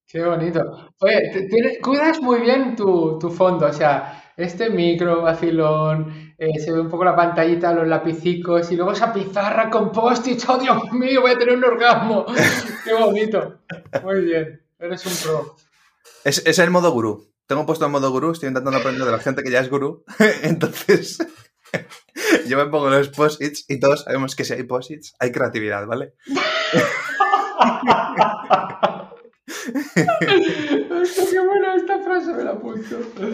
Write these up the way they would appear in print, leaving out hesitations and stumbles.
Qué bonito. Oye, cuidas muy bien tu fondo, o sea, este micro vacilón, se ve un poco la pantallita, los lapicicos y luego esa pizarra con post-its. ¡Oh, Dios mío! Voy a tener un orgasmo. ¡Qué bonito! Muy bien, eres un pro. Es el modo gurú. Tengo puesto el modo gurú, estoy intentando aprender de la gente que ya es gurú. Entonces, yo me pongo los post-its y todos sabemos que si hay post-its, hay creatividad, ¿vale? Hostia, qué buena esta frase, me la apunto.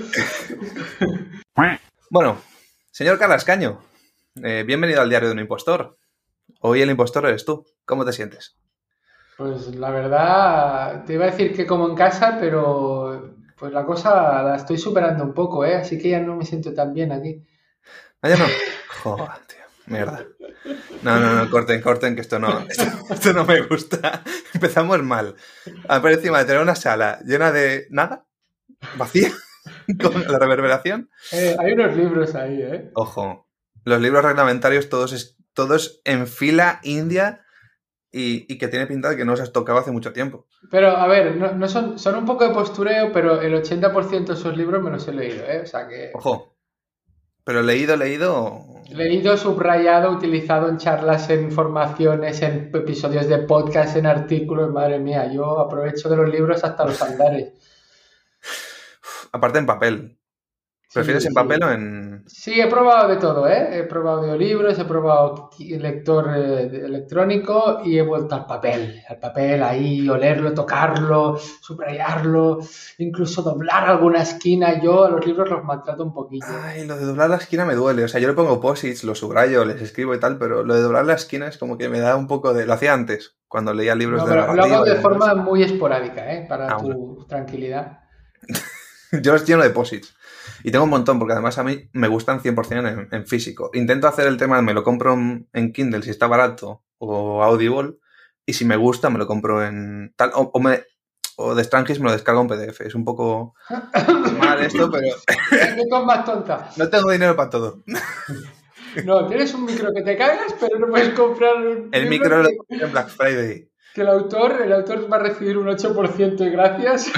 Bueno, señor Carrascaño, bienvenido al Diario de un Impostor. Hoy el impostor eres tú. ¿Cómo te sientes? Pues la verdad, te iba a decir que como en casa, pero pues la cosa la estoy superando un poco, ¿eh? Así que ya no me siento tan bien aquí. ¿Ah, ya no? Joder, tío. Mierda. No, corten, que esto no me gusta. Empezamos mal. Por encima de tener una sala llena de nada, vacía, con la reverberación. Hay unos libros ahí, ¿eh? Ojo, los libros reglamentarios todos en fila india y que tiene pinta de que no se has tocado hace mucho tiempo. Pero a ver, no son un poco de postureo, pero el 80% de esos libros me los he leído, ¿eh? O sea que Ojo, pero leído... leído, subrayado, utilizado en charlas, en formaciones, en episodios de podcast, en artículos, madre mía, yo aprovecho de los libros hasta los andares. Aparte en papel. ¿Prefieres Sí, en papel o sí. en...? Sí, he probado de todo, ¿eh? He probado audiolibros, he probado lector electrónico y he vuelto al papel ahí, olerlo, tocarlo, subrayarlo, incluso doblar alguna esquina. Yo a los libros los maltrato un poquillo. Ay, lo de doblar la esquina me duele. O sea, yo le pongo posits, lo subrayo, les escribo y tal, pero lo de doblar la esquina es como que me da un poco de... Lo hacía antes, cuando leía libros No, de pero lo hago narrativa y de demás. forma muy esporádica, ¿eh? Para Ah, bueno. tu tranquilidad. Yo los lleno de posits. Y tengo un montón, porque además a mí me gustan 100% en físico. Intento hacer el tema, me lo compro en Kindle si está barato, o Audible, y si me gusta me lo compro en tal, o de Strangis me lo descargo en PDF. Es un poco mal esto, pero ¿Qué cosa más tonta? no tengo dinero para todo. No, tienes un micro que te cagas, pero no puedes comprar un El libro micro lo compré en Black Friday. que el autor va a recibir un 8% de gracias.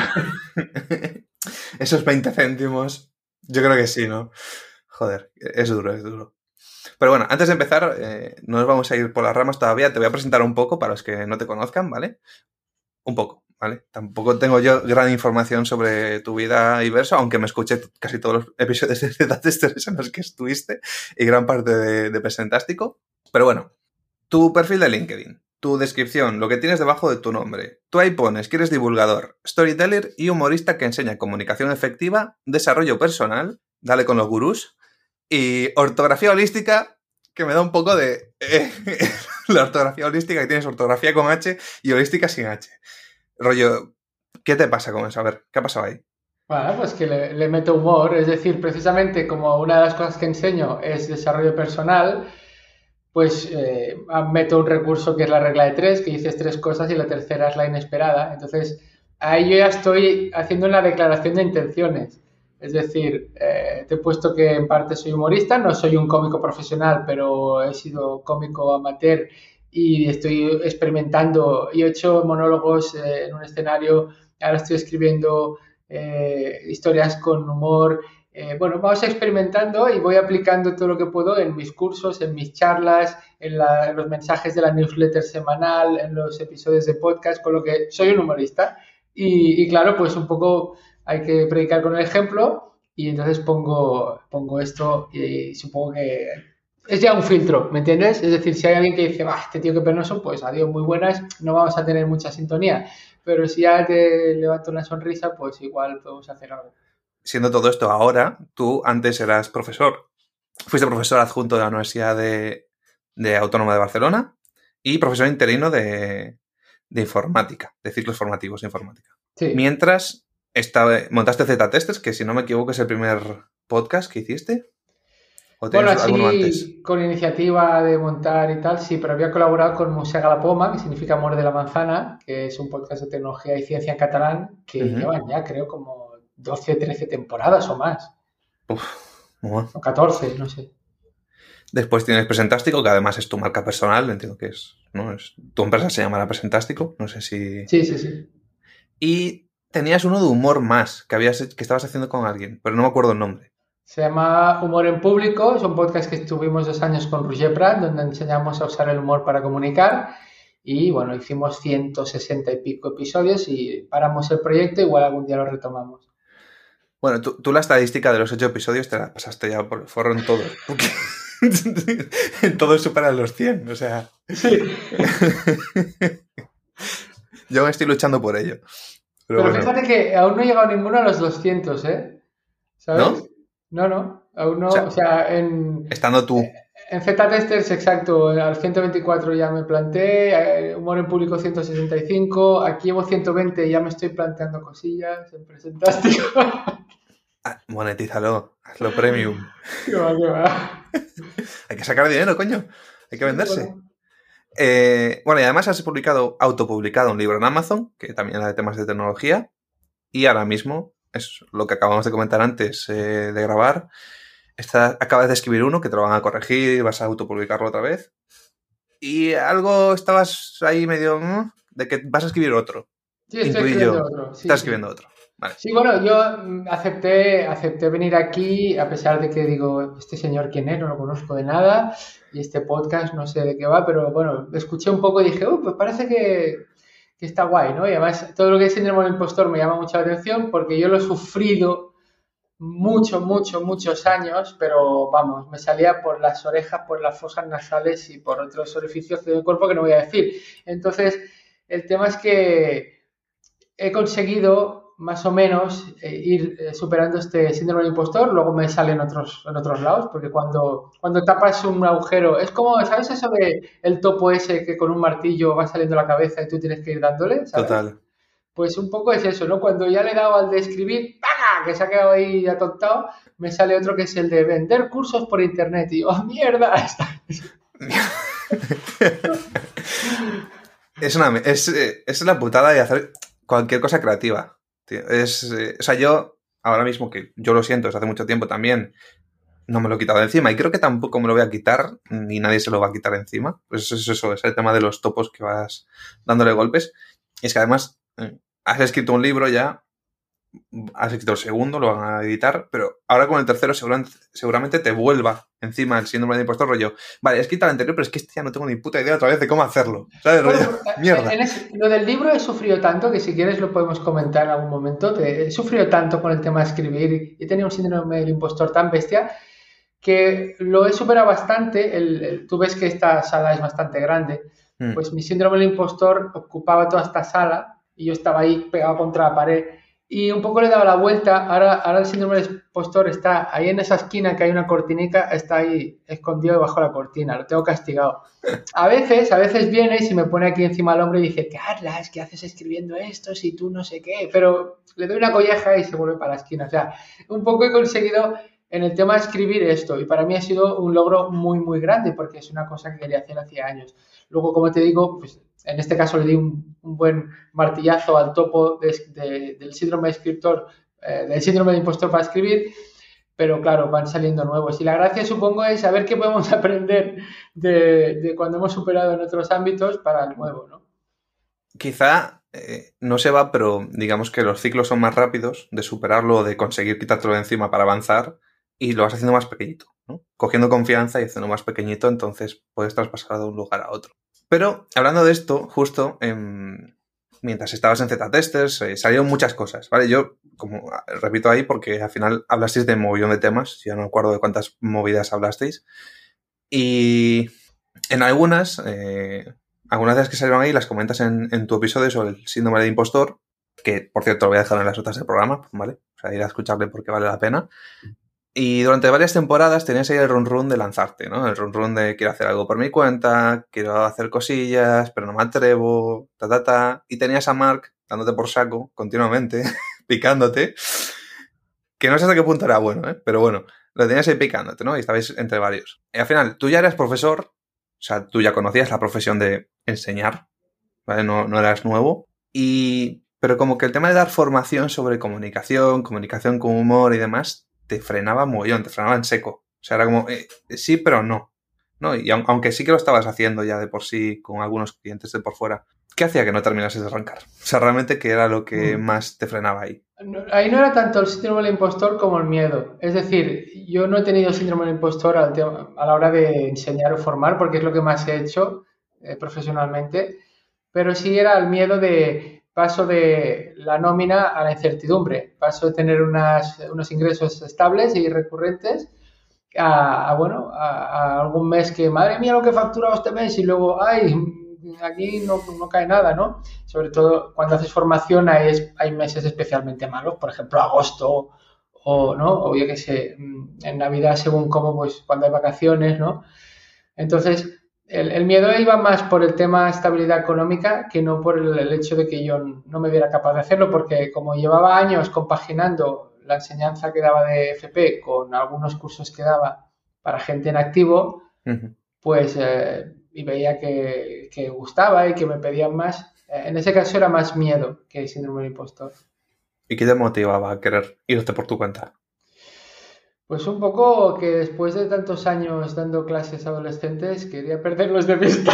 Esos 20 céntimos, yo creo que sí, ¿no? Joder, es duro, es duro. Pero bueno, antes de empezar, no nos vamos a ir por las ramas todavía. Te voy a presentar un poco para los que no te conozcan, ¿vale? Un poco, ¿vale? Tampoco tengo yo gran información sobre tu vida y verso, aunque me escuché casi todos los episodios de Z-Testers en los que estuviste y gran parte de Presentástico. Pero bueno, tu perfil de LinkedIn, tu descripción, lo que tienes debajo de tu nombre. Tú ahí pones que eres divulgador, storyteller y humorista que enseña comunicación efectiva, desarrollo personal, dale con los gurús, y ortografía holística, que me da un poco de... la ortografía holística, que tienes ortografía con H y holística sin H. Rollo, ¿qué te pasa con eso? A ver, ¿qué ha pasado ahí? Bueno, pues que le meto humor, es decir, precisamente como una de las cosas que enseño es desarrollo personal, pues meto un recurso que es la regla de tres, que dices tres cosas y la tercera es la inesperada. Entonces, ahí yo ya estoy haciendo una declaración de intenciones. Es decir, te he puesto que en parte soy humorista, no soy un cómico profesional, pero he sido cómico amateur y estoy experimentando y he hecho monólogos en un escenario, ahora estoy escribiendo historias con humor. Bueno, vamos experimentando y voy aplicando todo lo que puedo en mis cursos, en mis charlas, en los mensajes de la newsletter semanal, en los episodios de podcast, con lo que soy un humorista. Y claro, pues un poco hay que predicar con el ejemplo y entonces pongo esto y supongo que es ya un filtro, ¿me entiendes? Es decir, si hay alguien que dice, bah, este tío que penoso, pues adiós, muy buenas, no vamos a tener mucha sintonía. Pero si ya te levanto una sonrisa, pues igual podemos hacer algo. Siendo todo esto ahora, tú antes eras profesor. Fuiste profesor adjunto de la Universidad de Autónoma de Barcelona y profesor interino de informática, de ciclos formativos de informática. Sí. Mientras montaste Z-Testers, que si no me equivoco es el primer podcast que hiciste, ¿o Bueno, tenías alguno antes? así con iniciativa de montar y tal, sí, pero había colaborado con Musega la Poma, que significa Amor de la Manzana, que es un podcast de tecnología y ciencia en catalán, que Uh-huh. llevan ya creo como 12, 13 temporadas o más, Uf, bueno. o 14, no sé. Después tienes Presentástico, que además es tu marca personal, entiendo que es, ¿no? Tu empresa se llamará Presentástico, no sé si... Sí, sí, sí. Y tenías uno de humor más que estabas haciendo con alguien, pero no me acuerdo el nombre. Se llama Humor en Público, es un podcast que estuvimos 2 años con Roger Prat, donde enseñamos a usar el humor para comunicar. Y bueno, hicimos 160 y pico episodios y paramos el proyecto, igual algún día lo retomamos. Bueno, tú la estadística de los 8 episodios te la pasaste ya por el forro en todos. Porque en todos superan los 100, o sea. Sí. Yo me estoy luchando por ello. Pero bueno. Fíjate que aún no he llegado ninguno a los 200, ¿eh? ¿Sabes? ¿No? No, aún no. O sea, estando tú. En Z-Testers, exacto, al 124 ya me planteé, Humor en Público 165, aquí llevo 120 y ya me estoy planteando cosillas, siempre es fantástico. Monetízalo, hazlo premium. Qué va. Hay que sacar dinero, coño. Hay que venderse. Bueno, y además has autopublicado un libro en Amazon, que también era de temas de tecnología, y ahora mismo, es lo que acabamos de comentar antes de grabar, acabas de escribir uno que te lo van a corregir, vas a autopublicarlo otra vez, y algo estabas ahí medio de que vas a escribir otro. Sí, estoy escribiendo otro. Sí, estás escribiendo otro. Vale. Sí, bueno, yo acepté venir aquí a pesar de que digo, este señor quién es, no lo conozco de nada y este podcast no sé de qué va, pero bueno, escuché un poco y dije, pues parece que está guay, ¿no? Y además todo lo que es síndrome del impostor me llama mucho la atención porque yo lo he sufrido muchos años, pero vamos, me salía por las orejas, por las fosas nasales y por otros orificios del cuerpo que no voy a decir. Entonces, el tema es que he conseguido más o menos ir superando este síndrome del impostor, luego me sale en otros lados, porque cuando tapas un agujero, es como, ¿sabes eso de el topo ese que con un martillo va saliendo la cabeza y tú tienes que ir dándole? ¿Sabes? Total. Pues un poco es eso, ¿no? Cuando ya le he dado al de escribir, ¡paga! Que se ha quedado ahí atontado, me sale otro que es el de vender cursos por internet. Y yo, ¡oh, mierda! Es la putada de hacer cualquier cosa creativa. Tío. O sea, yo ahora mismo, que yo lo siento desde hace mucho tiempo también, no me lo he quitado de encima y creo que tampoco me lo voy a quitar, ni nadie se lo va a quitar encima. Pues es eso, es el tema de los topos que vas dándole golpes. Y es que además has escrito un libro ya, has escrito el segundo, lo van a editar, pero ahora con el tercero seguramente te vuelva encima el síndrome de impostor, rollo. Vale, he escrito el anterior, pero es que este ya no tengo ni puta idea otra vez de cómo hacerlo. ¿Sabes, rollo? Mierda. Lo del libro he sufrido tanto que si quieres lo podemos comentar en algún momento. He sufrido tanto con el tema de escribir y he tenido un síndrome del impostor tan bestia que lo he superado bastante. Tú ves que esta sala es bastante grande. Pues mi síndrome del impostor ocupaba toda esta sala y yo estaba ahí pegado contra la pared. Y un poco le he dado la vuelta, ahora el síndrome del impostor está ahí en esa esquina que hay una cortinica, está ahí escondido debajo de la cortina, lo tengo castigado. A veces viene y se me pone aquí encima del hombro y dice, Carlas, ¿qué haces escribiendo esto si tú no sé qué? Pero le doy una colleja y se vuelve para la esquina. O sea, un poco he conseguido en el tema de escribir esto y para mí ha sido un logro muy grande porque es una cosa que quería hacer hacía años. Luego, como te digo, pues en este caso le di un buen martillazo al topo del síndrome de escritor, del síndrome de impostor para escribir, pero claro, van saliendo nuevos. Y la gracia, supongo, es saber qué podemos aprender de cuando hemos superado en otros ámbitos para el nuevo, ¿no? Quizá no se va, pero digamos que los ciclos son más rápidos de superarlo, de conseguir quitártelo de encima para avanzar y lo vas haciendo más pequeñito, ¿no? Cogiendo confianza y haciendo más pequeñito, entonces puedes traspasar de un lugar a otro. Pero hablando de esto, justo mientras estabas en Z-Testers salieron muchas cosas, ¿vale? Yo, como repito ahí, porque al final hablasteis de un mogollón de temas, yo no me acuerdo de cuántas movidas hablasteis, y en algunas de las que salieron ahí las comentas en tu episodio sobre el síndrome de impostor, que por cierto lo voy a dejar en las notas del programa, ¿vale? O sea, ir a escucharle porque vale la pena. Y durante varias temporadas tenías ahí el run de lanzarte, ¿no? El run de quiero hacer algo por mi cuenta, quiero hacer cosillas, pero no me atrevo, Y tenías a Mark dándote por saco continuamente, picándote, que no sé hasta qué punto era bueno, ¿eh? Pero bueno, lo tenías ahí picándote, ¿no? Y estabais entre varios. Y al final, tú ya eras profesor, o sea, tú ya conocías la profesión de enseñar, ¿vale? No eras nuevo. Pero como que el tema de dar formación sobre comunicación con humor y demás, te frenaba mogollón, te frenaba en seco. O sea, era como, sí, pero no. ¿No? Y aunque sí que lo estabas haciendo ya de por sí con algunos clientes de por fuera, ¿Qué hacía que no terminases de arrancar? O sea, realmente, ¿qué era lo que más te frenaba ahí? Ahí no era tanto el síndrome del impostor como el miedo. Es decir, yo no he tenido síndrome del impostor a la hora de enseñar o formar, porque es lo que más he hecho profesionalmente, pero sí era el miedo de paso de la nómina a la incertidumbre, paso de tener unos ingresos estables y recurrentes a algún mes que, madre mía, lo que he facturado este mes y luego, ay, aquí no cae nada, ¿no? Sobre todo cuando haces formación hay meses especialmente malos, por ejemplo, agosto o, ¿no? O yo qué sé, en Navidad según cómo, pues cuando hay vacaciones, ¿no? Entonces, el miedo iba más por el tema estabilidad económica que no por el hecho de que yo no me viera capaz de hacerlo, porque como llevaba años compaginando la enseñanza que daba de FP con algunos cursos que daba para gente en activo, pues y veía que gustaba y que me pedían más. En ese caso era más miedo que síndrome del impostor. ¿Y qué te motivaba a querer irte por tu cuenta? Pues un poco que después de tantos años dando clases a adolescentes quería perderlos de vista.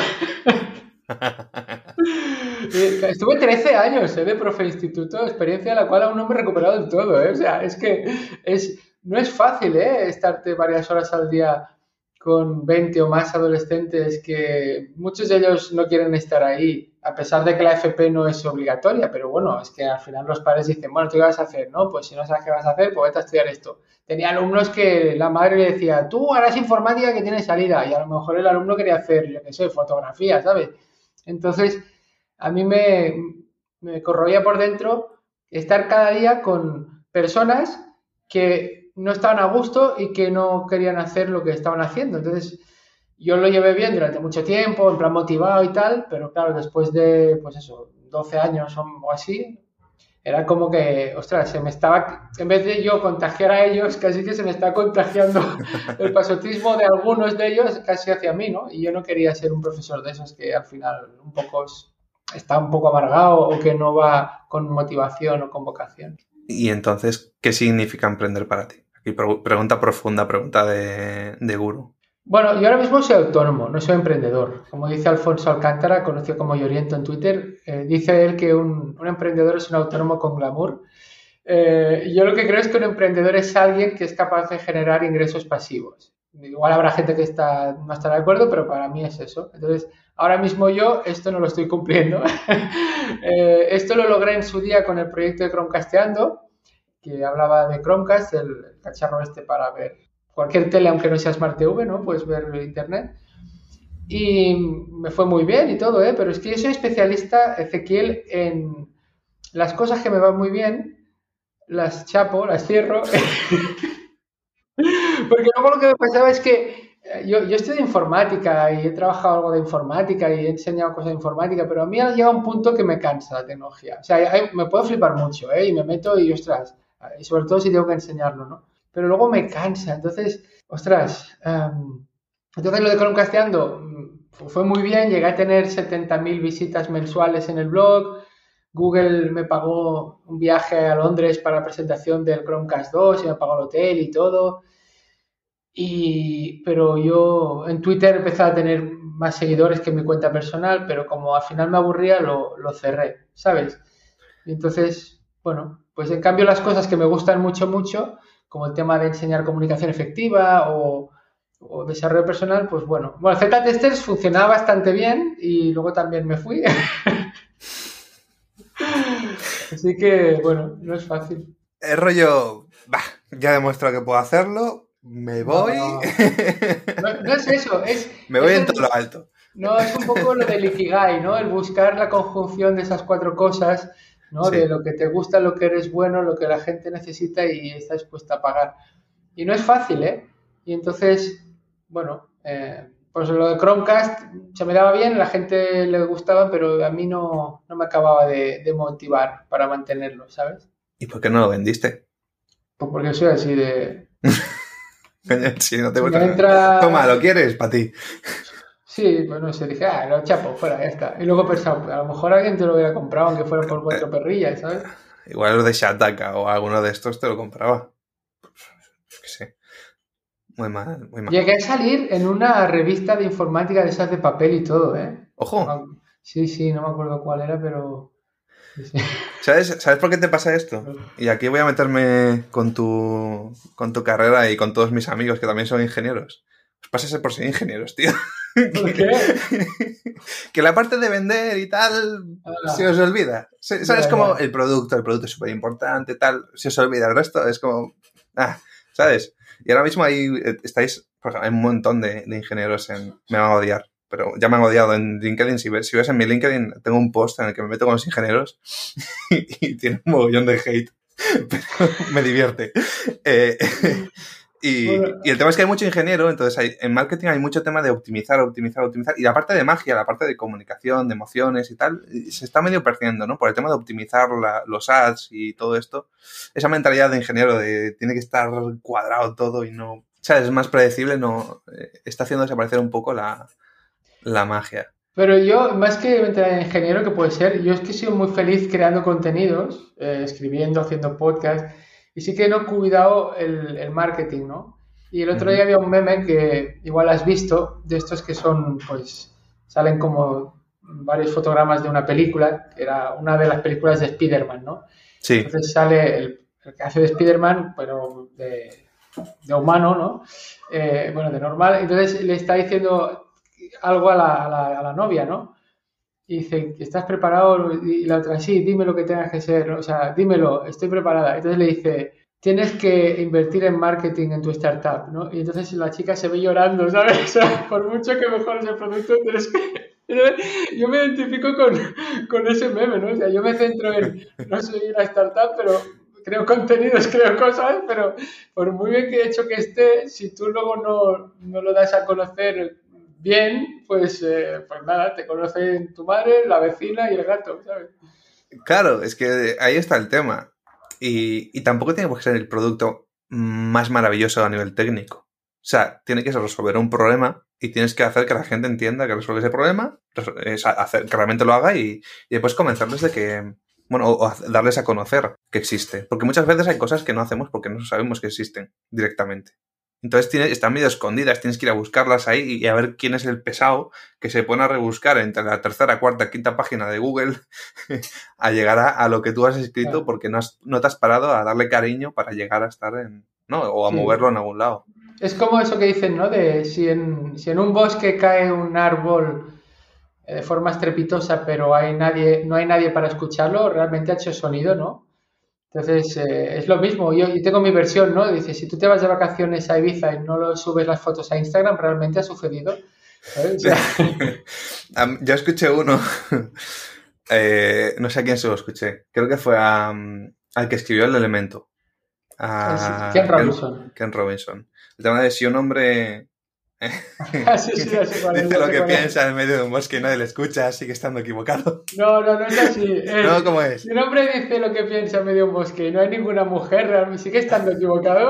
Estuve 13 años de profe de instituto, experiencia de la cual aún no me he recuperado del todo. O sea, es que no es fácil estarte varias horas al día con 20 o más adolescentes que muchos de ellos no quieren estar ahí, a pesar de que la FP no es obligatoria, pero bueno, es que al final los padres dicen, bueno, ¿tú qué vas a hacer? No, pues si no sabes qué vas a hacer, pues vete a estudiar esto. Tenía alumnos que la madre le decía, tú harás informática que tiene salida, y a lo mejor el alumno quería hacer, yo qué sé, fotografía, ¿sabes? Entonces, a mí me corroía por dentro estar cada día con personas que no estaban a gusto y que no querían hacer lo que estaban haciendo. Entonces, yo lo llevé bien durante mucho tiempo, en plan motivado y tal, pero claro, después de, pues eso, 12 años o así, era como que, ostras, se me estaba, en vez de yo contagiar a ellos, casi que se me está contagiando el pasotismo de algunos de ellos casi hacia mí, ¿no? Y yo no quería ser un profesor de esos que al final un poco está un poco amargado o que no va con motivación o con vocación. Y entonces, ¿qué significa emprender para ti? Aquí pregunta profunda, pregunta de gurú. Bueno, yo ahora mismo soy autónomo, no soy emprendedor. Como dice Alfonso Alcántara, conocido como Lloriento en Twitter, dice él que un emprendedor es un autónomo con glamour. Yo lo que creo es que un emprendedor es alguien que es capaz de generar ingresos pasivos. Igual habrá gente que no está de acuerdo, pero para mí es eso. Entonces, ahora mismo yo esto no lo estoy cumpliendo. Esto lo logré en su día con el proyecto de Chromecasteando, que hablaba de Chromecast, el cacharro este para ver cualquier tele, aunque no sea Smart TV, ¿no? Puedes ver internet. Y me fue muy bien y todo, ¿eh? Pero es que yo soy especialista, Ezequiel, en las cosas que me van muy bien, las chapo, las cierro. Porque luego lo que me pasaba es que yo estudio informática y he trabajado algo de informática y he enseñado cosas de informática, pero a mí llega un punto que me cansa la tecnología. O sea, me puedo flipar mucho, ¿eh? Y me meto y, ostras, y sobre todo si tengo que enseñarlo, ¿no? Pero luego me cansa, entonces, ostras, entonces lo de Chromecasting fue muy bien, llegué a tener 70.000 visitas mensuales en el blog, Google me pagó un viaje a Londres para la presentación del Chromecast 2 y me pagó el hotel y todo. Pero yo en Twitter empecé a tener más seguidores que en mi cuenta personal, pero como al final me aburría, lo cerré, ¿sabes? Y entonces, bueno, pues en cambio las cosas que me gustan mucho, mucho, como el tema de enseñar comunicación efectiva o desarrollo personal, pues bueno. Bueno, Z-Testers funcionaba bastante bien y luego también me fui. Así que, bueno, no es fácil. El rollo, bah, ya he demostrado que puedo hacerlo, me voy. No es eso, me voy en todo lo alto. No, es un poco lo del Ikigai, ¿no? El buscar la conjunción de esas cuatro cosas, ¿no? Sí. De lo que te gusta, lo que eres bueno, lo que la gente necesita y está dispuesta a pagar. Y no es fácil, ¿eh? Y entonces, bueno, pues lo de Chromecast se me daba bien, a la gente le gustaba, pero a mí no me acababa de motivar para mantenerlo, ¿sabes? ¿Y por qué no lo vendiste? Pues porque soy así de... Si no te Si me gusta. entra... Toma, ¿lo quieres? Para ti. Sí, pues no sé, dije, lo chapo, fuera, ya está. Y luego pensaba, a lo mejor alguien te lo hubiera comprado, aunque fuera por 4 perrillas, ¿sabes? Igual lo de Shataka o alguno de estos te lo compraba. Qué sé. Muy mal, muy mal. Llegué a salir en una revista de informática de esas de papel y todo, ¿eh? Ojo. Sí, sí, no me acuerdo cuál era, pero... Sí, sí. ¿Sabes por qué te pasa esto? Y aquí voy a meterme con tu carrera y con todos mis amigos que también son ingenieros. Os pasa por ser ingenieros, tío. ¿Por qué? Que la parte de vender y tal se os Ah, olvida. ¿Sabes? ya, Como ya. el producto es súper importante, tal, se os olvida. El resto es como... Ah, ¿sabes? Y ahora mismo ahí estáis... Por ejemplo, hay un montón de ingenieros en... Me van a odiar, pero ya me han odiado en LinkedIn. Si ves en mi LinkedIn, tengo un post en el que me meto con los ingenieros y tiene un mogollón de hate, pero me divierte. Eh, y Bueno, el tema es que hay mucho ingeniero, entonces en marketing hay mucho tema de optimizar, optimizar, optimizar. Y la parte de magia, la parte de comunicación, de emociones y tal, se está medio perdiendo, ¿no? Por el tema de optimizar los ads y todo esto. Esa mentalidad de ingeniero de tiene que estar cuadrado todo y no... ¿Sabes? Es más predecible, no... está haciendo desaparecer un poco la magia. pero yo, más que mentalidad de ingeniero, que puede ser, yo es que he sido muy feliz creando contenidos, escribiendo, haciendo podcast, y sí que no he cuidado el marketing, ¿no? Y el otro día Ujú. había un meme que igual has visto, de estos que son, pues, salen como varios fotogramas de una película, que era una de las películas de Spider-Man, ¿no? Sí, Entonces sale el que hace de Spider-Man, pero de humano, ¿no? Bueno, de normal. Entonces le está diciendo algo a la novia, ¿no? Y dice, ¿estás preparado? Y la otra, sí, dime lo que tengas que ser, ¿no? O sea, dímelo, estoy preparada. Entonces le dice, tienes que invertir en marketing en tu startup, ¿no? Y entonces la chica se ve llorando, ¿sabes? O sea, por mucho que mejores el producto, tienes que... Yo me identifico con ese meme, ¿no? O sea, yo me centro en, no soy una startup, pero creo contenidos, creo cosas, pero por muy bien que he hecho que esté, si tú luego no lo das a conocer bien, pues, pues nada, te conocen tu madre, la vecina y el gato, ¿sabes? claro, es que ahí está el tema. Y tampoco tiene por qué ser el producto más maravilloso a nivel técnico. O sea, tiene que resolver un problema y tienes que hacer que la gente entienda que resuelve ese problema, es hacer que realmente lo haga y después convencerles de que, bueno, o darles a conocer que existe. Porque muchas veces hay cosas que no hacemos porque no sabemos que existen directamente. Entonces están medio escondidas, tienes que ir a buscarlas ahí y a ver quién es el pesado que se pone a rebuscar entre la tercera, cuarta, quinta página de Google a llegar a lo que tú has escrito Claro. porque no te has parado a darle cariño para llegar a estar en, ¿no? O a Sí. moverlo en algún lado. Es como eso que dicen, ¿no? De si en un bosque cae un árbol de forma estrepitosa, pero no hay nadie para escucharlo, realmente ha hecho sonido, ¿no? Entonces, es lo mismo. Yo tengo mi versión, ¿no? Dice, si tú te vas de vacaciones a Ibiza y no lo subes las fotos a Instagram, realmente ha sucedido. ¿Sabes? O sea, Yo escuché uno, no sé a quién se lo escuché, creo que fue al que escribió El Elemento, es Ken a Robinson. Ken Robinson. El tema de si un hombre Ah, sí, sí, ya sé cuál es, dice ya lo sé que cuál es. piensa en medio de un bosque y nadie le escucha, sigue estando equivocado. No, no, no es así. ¿No? Es, ¿Cómo si es? un hombre dice lo que piensa en medio de un bosque y no hay ninguna mujer, realmente sigue estando equivocado.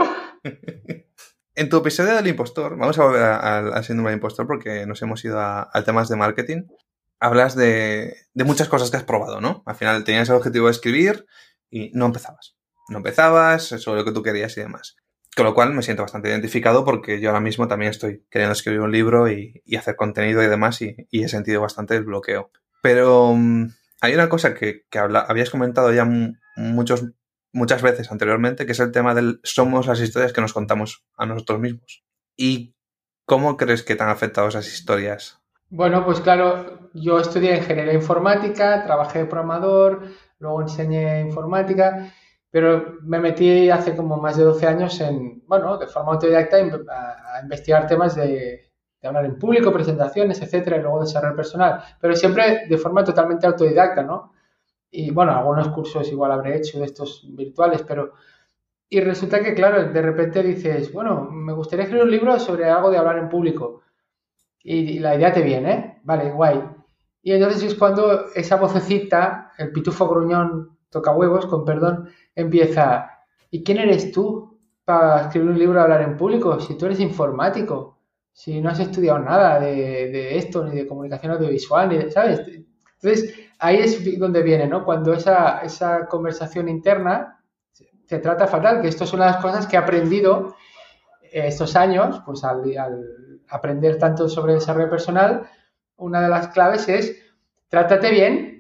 En tu episodio del impostor, vamos a volver al síndrome del impostor porque nos hemos ido al temas de marketing. Hablas de muchas cosas que has probado, ¿no? Al final tenías el objetivo de escribir y no empezabas. No empezabas sobre lo que tú querías y demás. Con lo cual me siento bastante identificado porque yo ahora mismo también estoy queriendo escribir un libro y hacer contenido y demás y he sentido bastante el bloqueo. Pero hay una cosa que habías comentado ya muchas veces anteriormente, que es el tema del somos las historias que nos contamos a nosotros mismos. ¿Y cómo crees que te han afectado esas historias? Bueno, pues claro, yo estudié ingeniería informática, trabajé de programador, luego enseñé informática, pero me metí hace como más de 12 años en, bueno, de forma autodidacta a investigar temas de hablar en público, presentaciones, etcétera, y luego desarrollo personal, pero siempre de forma totalmente autodidacta, ¿no? Y bueno, algunos cursos igual habré hecho de estos virtuales, pero... Y resulta que, claro, de repente dices, bueno, me gustaría escribir un libro sobre algo de hablar en público. Y la idea te viene, ¿eh? Vale, guay. Y entonces es cuando esa vocecita, el pitufo gruñón, toca huevos, con perdón, empieza. ¿Y quién eres tú para escribir un libro de hablar en público? Si tú eres informático, si no has estudiado nada de esto, ni de comunicación audiovisual, ni de, ¿sabes? Entonces ahí es donde viene, ¿no? Cuando esa conversación interna se trata fatal, que esto es una de las cosas que he aprendido estos años, pues al aprender tanto sobre desarrollo personal, una de las claves es trátate bien,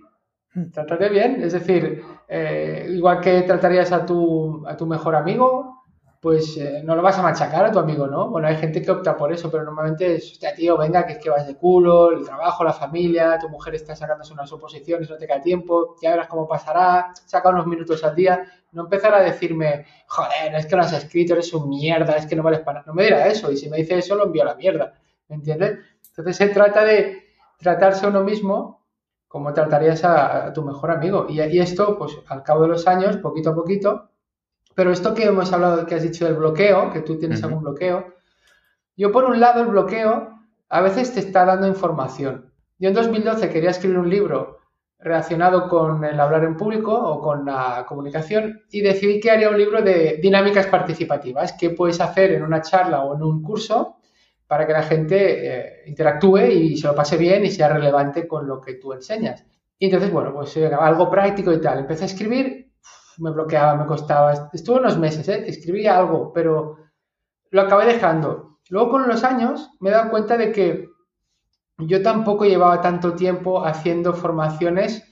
es decir, igual que tratarías a tu mejor amigo, pues no lo vas a machacar a tu amigo, ¿no? Bueno, hay gente que opta por eso, pero normalmente es, hostia, tío, venga, que es que vas de culo, el trabajo, la familia, tu mujer está sacándose unas oposiciones, no te cae tiempo, ya verás cómo pasará, saca unos minutos al día, no empezar a decirme, joder, es que no has escrito, eres un mierda, es que no vales para nada, no me dirá eso, y si me dice eso, lo envío a la mierda, ¿me entiendes? Entonces se trata de tratarse a uno mismo como tratarías a tu mejor amigo, y esto, pues al cabo de los años, poquito a poquito. Pero esto que hemos hablado, que has dicho del bloqueo, que tú tienes algún bloqueo, yo por un lado el bloqueo a veces te está dando información. Yo en 2012 quería escribir un libro relacionado con el hablar en público o con la comunicación y decidí que haría un libro de dinámicas participativas, qué puedes hacer en una charla o en un curso para que la gente interactúe y se lo pase bien y sea relevante con lo que tú enseñas. Y entonces, bueno, pues algo práctico y tal. Empecé a escribir, me bloqueaba, me costaba. Estuve unos meses, escribía algo, pero lo acabé dejando. Luego con los años me he dado cuenta de que yo tampoco llevaba tanto tiempo haciendo formaciones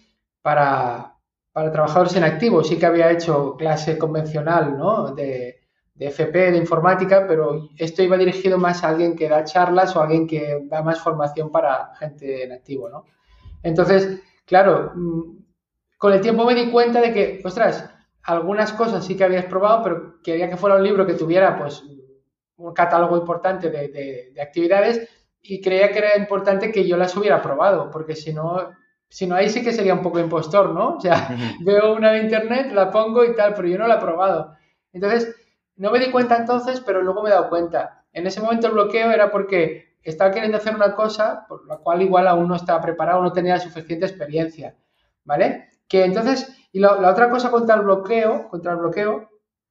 para trabajadores en activo. Sí que había hecho clase convencional, ¿no? De FP, de informática, pero esto iba dirigido más a alguien que da charlas o a alguien que da más formación para gente en activo, ¿no? Entonces, claro, con el tiempo me di cuenta de que, ostras, algunas cosas sí que habías probado, pero quería que fuera un libro que tuviera, pues, un catálogo importante de actividades y creía que era importante que yo las hubiera probado, porque si no ahí sí que sería un poco impostor, ¿no? O sea, veo una de internet, la pongo y tal, pero yo no la he probado. Entonces, no me di cuenta entonces, pero luego me he dado cuenta. En ese momento el bloqueo era porque estaba queriendo hacer una cosa por la cual igual aún no estaba preparado, no tenía suficiente experiencia, ¿vale? Que entonces, y la otra cosa contra el bloqueo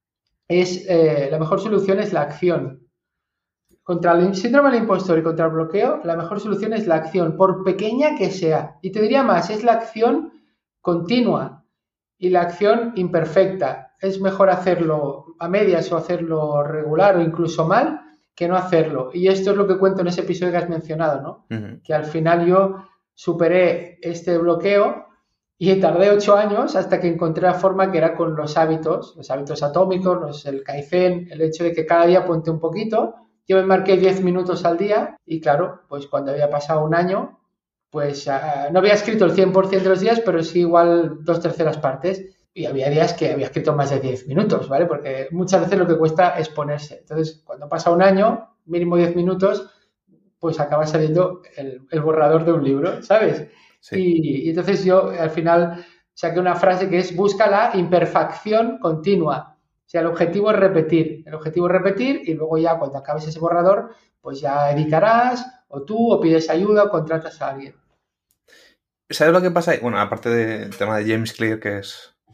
es, la mejor solución es la acción. Contra el síndrome del impostor y contra el bloqueo, la mejor solución es la acción, por pequeña que sea. Y te diría más, es la acción continua y la acción imperfecta. Es mejor hacerlo a medias o hacerlo regular o incluso mal que no hacerlo. Y esto es lo que cuento en ese episodio que has mencionado, ¿no? Que al final yo superé este bloqueo y tardé 8 años hasta que encontré la forma que era con los hábitos atómicos, el Kaizen, el hecho de que cada día ponte un poquito. Yo me marqué 10 minutos al día y claro, pues cuando había pasado un año, pues no había escrito el 100% de los días, pero sí igual 2/3 partes. Y había días que había escrito más de 10 minutos, ¿vale? Porque muchas veces lo que cuesta es ponerse. Entonces, cuando pasa un año, mínimo 10 minutos, pues acaba saliendo el borrador de un libro, ¿sabes? Sí. Y entonces yo al final saqué una frase que es busca la imperfección continua. O sea, el objetivo es repetir y luego ya cuando acabes ese borrador, pues ya editarás o tú o pides ayuda o contratas a alguien. ¿Sabes lo que pasa? Bueno, aparte del tema de James Clear, que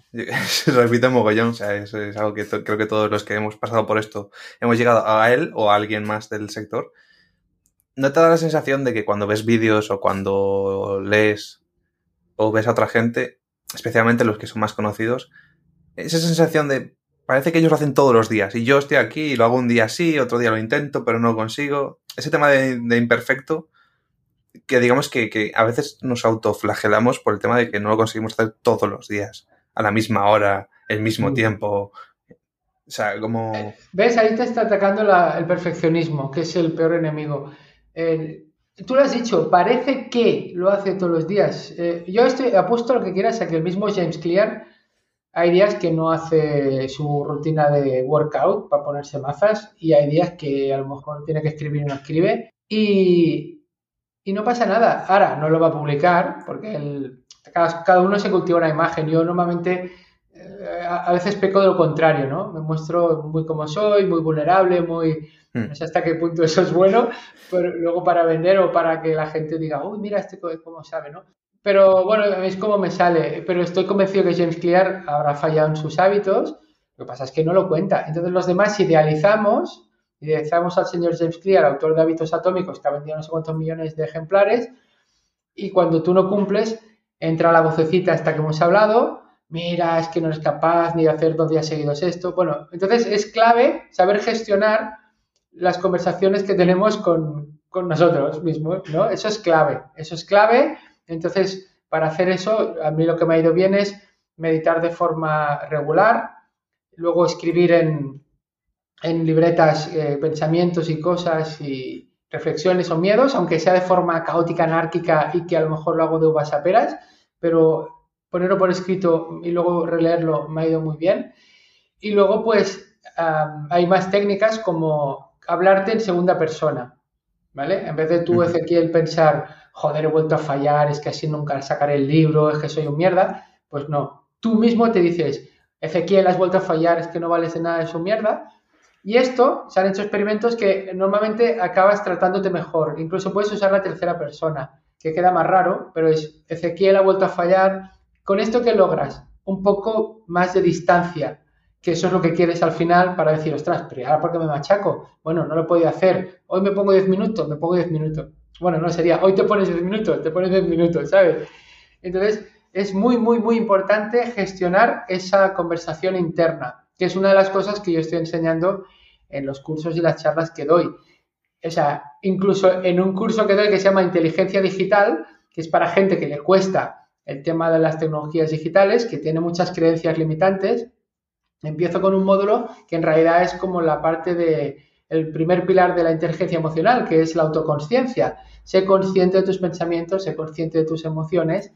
se repite mogollón, o sea, es algo que creo que todos los que hemos pasado por esto hemos llegado a él o a alguien más del sector. ¿No te da la sensación de que cuando ves vídeos o cuando lees o ves a otra gente, especialmente los que son más conocidos, esa sensación de parece que ellos lo hacen todos los días y yo estoy aquí y lo hago un día sí, otro día lo intento, pero no lo consigo? Ese tema de imperfecto, que digamos que a veces nos autoflagelamos por el tema de que no lo conseguimos hacer todos los días, a la misma hora, el mismo tiempo. O sea, como... ¿Ves? Ahí te está atacando el perfeccionismo, que es el peor enemigo. Tú lo has dicho, parece que lo hace todos los días. Yo apuesto lo que quieras a que el mismo James Clear hay días que no hace su rutina de workout para ponerse mazas y hay días que a lo mejor tiene que escribir y no escribe y no pasa nada. Ahora, no lo va a publicar porque cada uno se cultiva una imagen. Yo normalmente a veces peco de lo contrario, ¿no? Me muestro muy como soy, muy vulnerable, no sé hasta qué punto eso es bueno, pero luego para vender o para que la gente diga, uy, mira este cómo sabe, ¿no? Pero bueno, es como me sale, pero estoy convencido que James Clear habrá fallado en sus hábitos, lo que pasa es que no lo cuenta. Entonces los demás idealizamos al señor James Clear, autor de Hábitos Atómicos, que ha vendido no sé cuántos millones de ejemplares, y cuando tú no cumples, entra la vocecita esta que hemos hablado, mira, es que no eres capaz ni de hacer 2 días seguidos esto. Bueno, entonces es clave saber gestionar las conversaciones que tenemos con nosotros mismos, ¿no? Eso es clave. Entonces, para hacer eso, a mí lo que me ha ido bien es meditar de forma regular, luego escribir en libretas pensamientos y cosas y reflexiones o miedos, aunque sea de forma caótica, anárquica y que a lo mejor lo hago de uvas a peras, pero ponerlo por escrito y luego releerlo me ha ido muy bien. Y luego pues hay más técnicas como hablarte en segunda persona, ¿vale? En vez de tú, Ezequiel, pensar, joder, he vuelto a fallar, es que así nunca sacaré el libro, es que soy un mierda, pues no. Tú mismo te dices, Ezequiel, has vuelto a fallar, es que no vales de nada, es un mierda. Y esto, se han hecho experimentos que normalmente acabas tratándote mejor. Incluso puedes usar la tercera persona, que queda más raro, pero es Ezequiel ha vuelto a fallar. ¿Con esto qué logras? Un poco más de distancia, que eso es lo que quieres al final para decir, ostras, pero ¿y ahora por qué me machaco? Bueno, no lo he podido hacer. Hoy me pongo 10 minutos, me pongo 10 minutos. Bueno, no sería, hoy te pones 10 minutos, te pones 10 minutos, ¿sabes? Entonces, es muy, muy, muy importante gestionar esa conversación interna, que es una de las cosas que yo estoy enseñando en los cursos y las charlas que doy. O sea, incluso en un curso que doy que se llama Inteligencia Digital, que es para gente que le cuesta el tema de las tecnologías digitales, que tiene muchas creencias limitantes, empiezo con un módulo que en realidad es como la parte de el primer pilar de la inteligencia emocional, que es la autoconsciencia. Sé consciente de tus pensamientos, sé consciente de tus emociones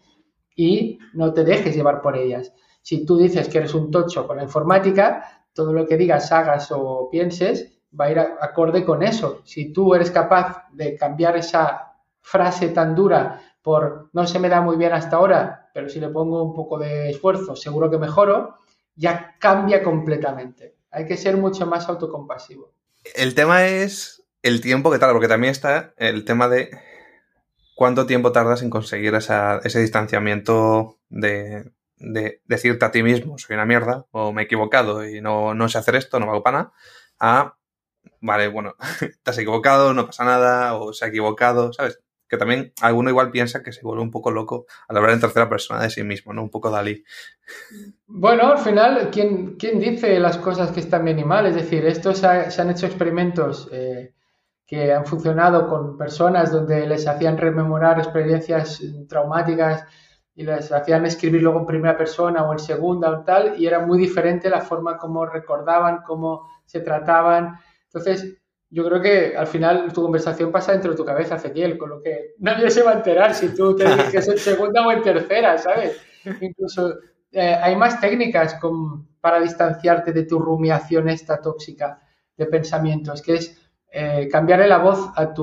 y no te dejes llevar por ellas. Si tú dices que eres un tocho con la informática, todo lo que digas, hagas o pienses va a ir acorde con eso. Si tú eres capaz de cambiar esa frase tan dura por no se me da muy bien hasta ahora, pero si le pongo un poco de esfuerzo seguro que mejoro, ya cambia completamente. Hay que ser mucho más autocompasivo. El tema es el tiempo que tarda, porque también está el tema de cuánto tiempo tardas en conseguir ese distanciamiento de decirte a ti mismo, soy una mierda, o me he equivocado y no sé hacer esto, no me hago pana, a, vale, bueno, te has equivocado, no pasa nada, o se ha equivocado, ¿sabes? Que también alguno igual piensa que se vuelve un poco loco al hablar en tercera persona de sí mismo, ¿no? Un poco Dalí. Bueno, al final, ¿quién dice las cosas que están bien y mal? Es decir, se han hecho experimentos que han funcionado con personas donde les hacían rememorar experiencias traumáticas y les hacían escribir luego en primera persona o en segunda o tal, y era muy diferente la forma como recordaban, cómo se trataban. Entonces, yo creo que al final tu conversación pasa dentro de tu cabeza, Ezequiel, con lo que nadie se va a enterar si tú te diriges en segunda o en tercera, ¿sabes? Incluso hay más técnicas para distanciarte de tu rumiación esta tóxica de pensamientos, que es cambiarle la voz a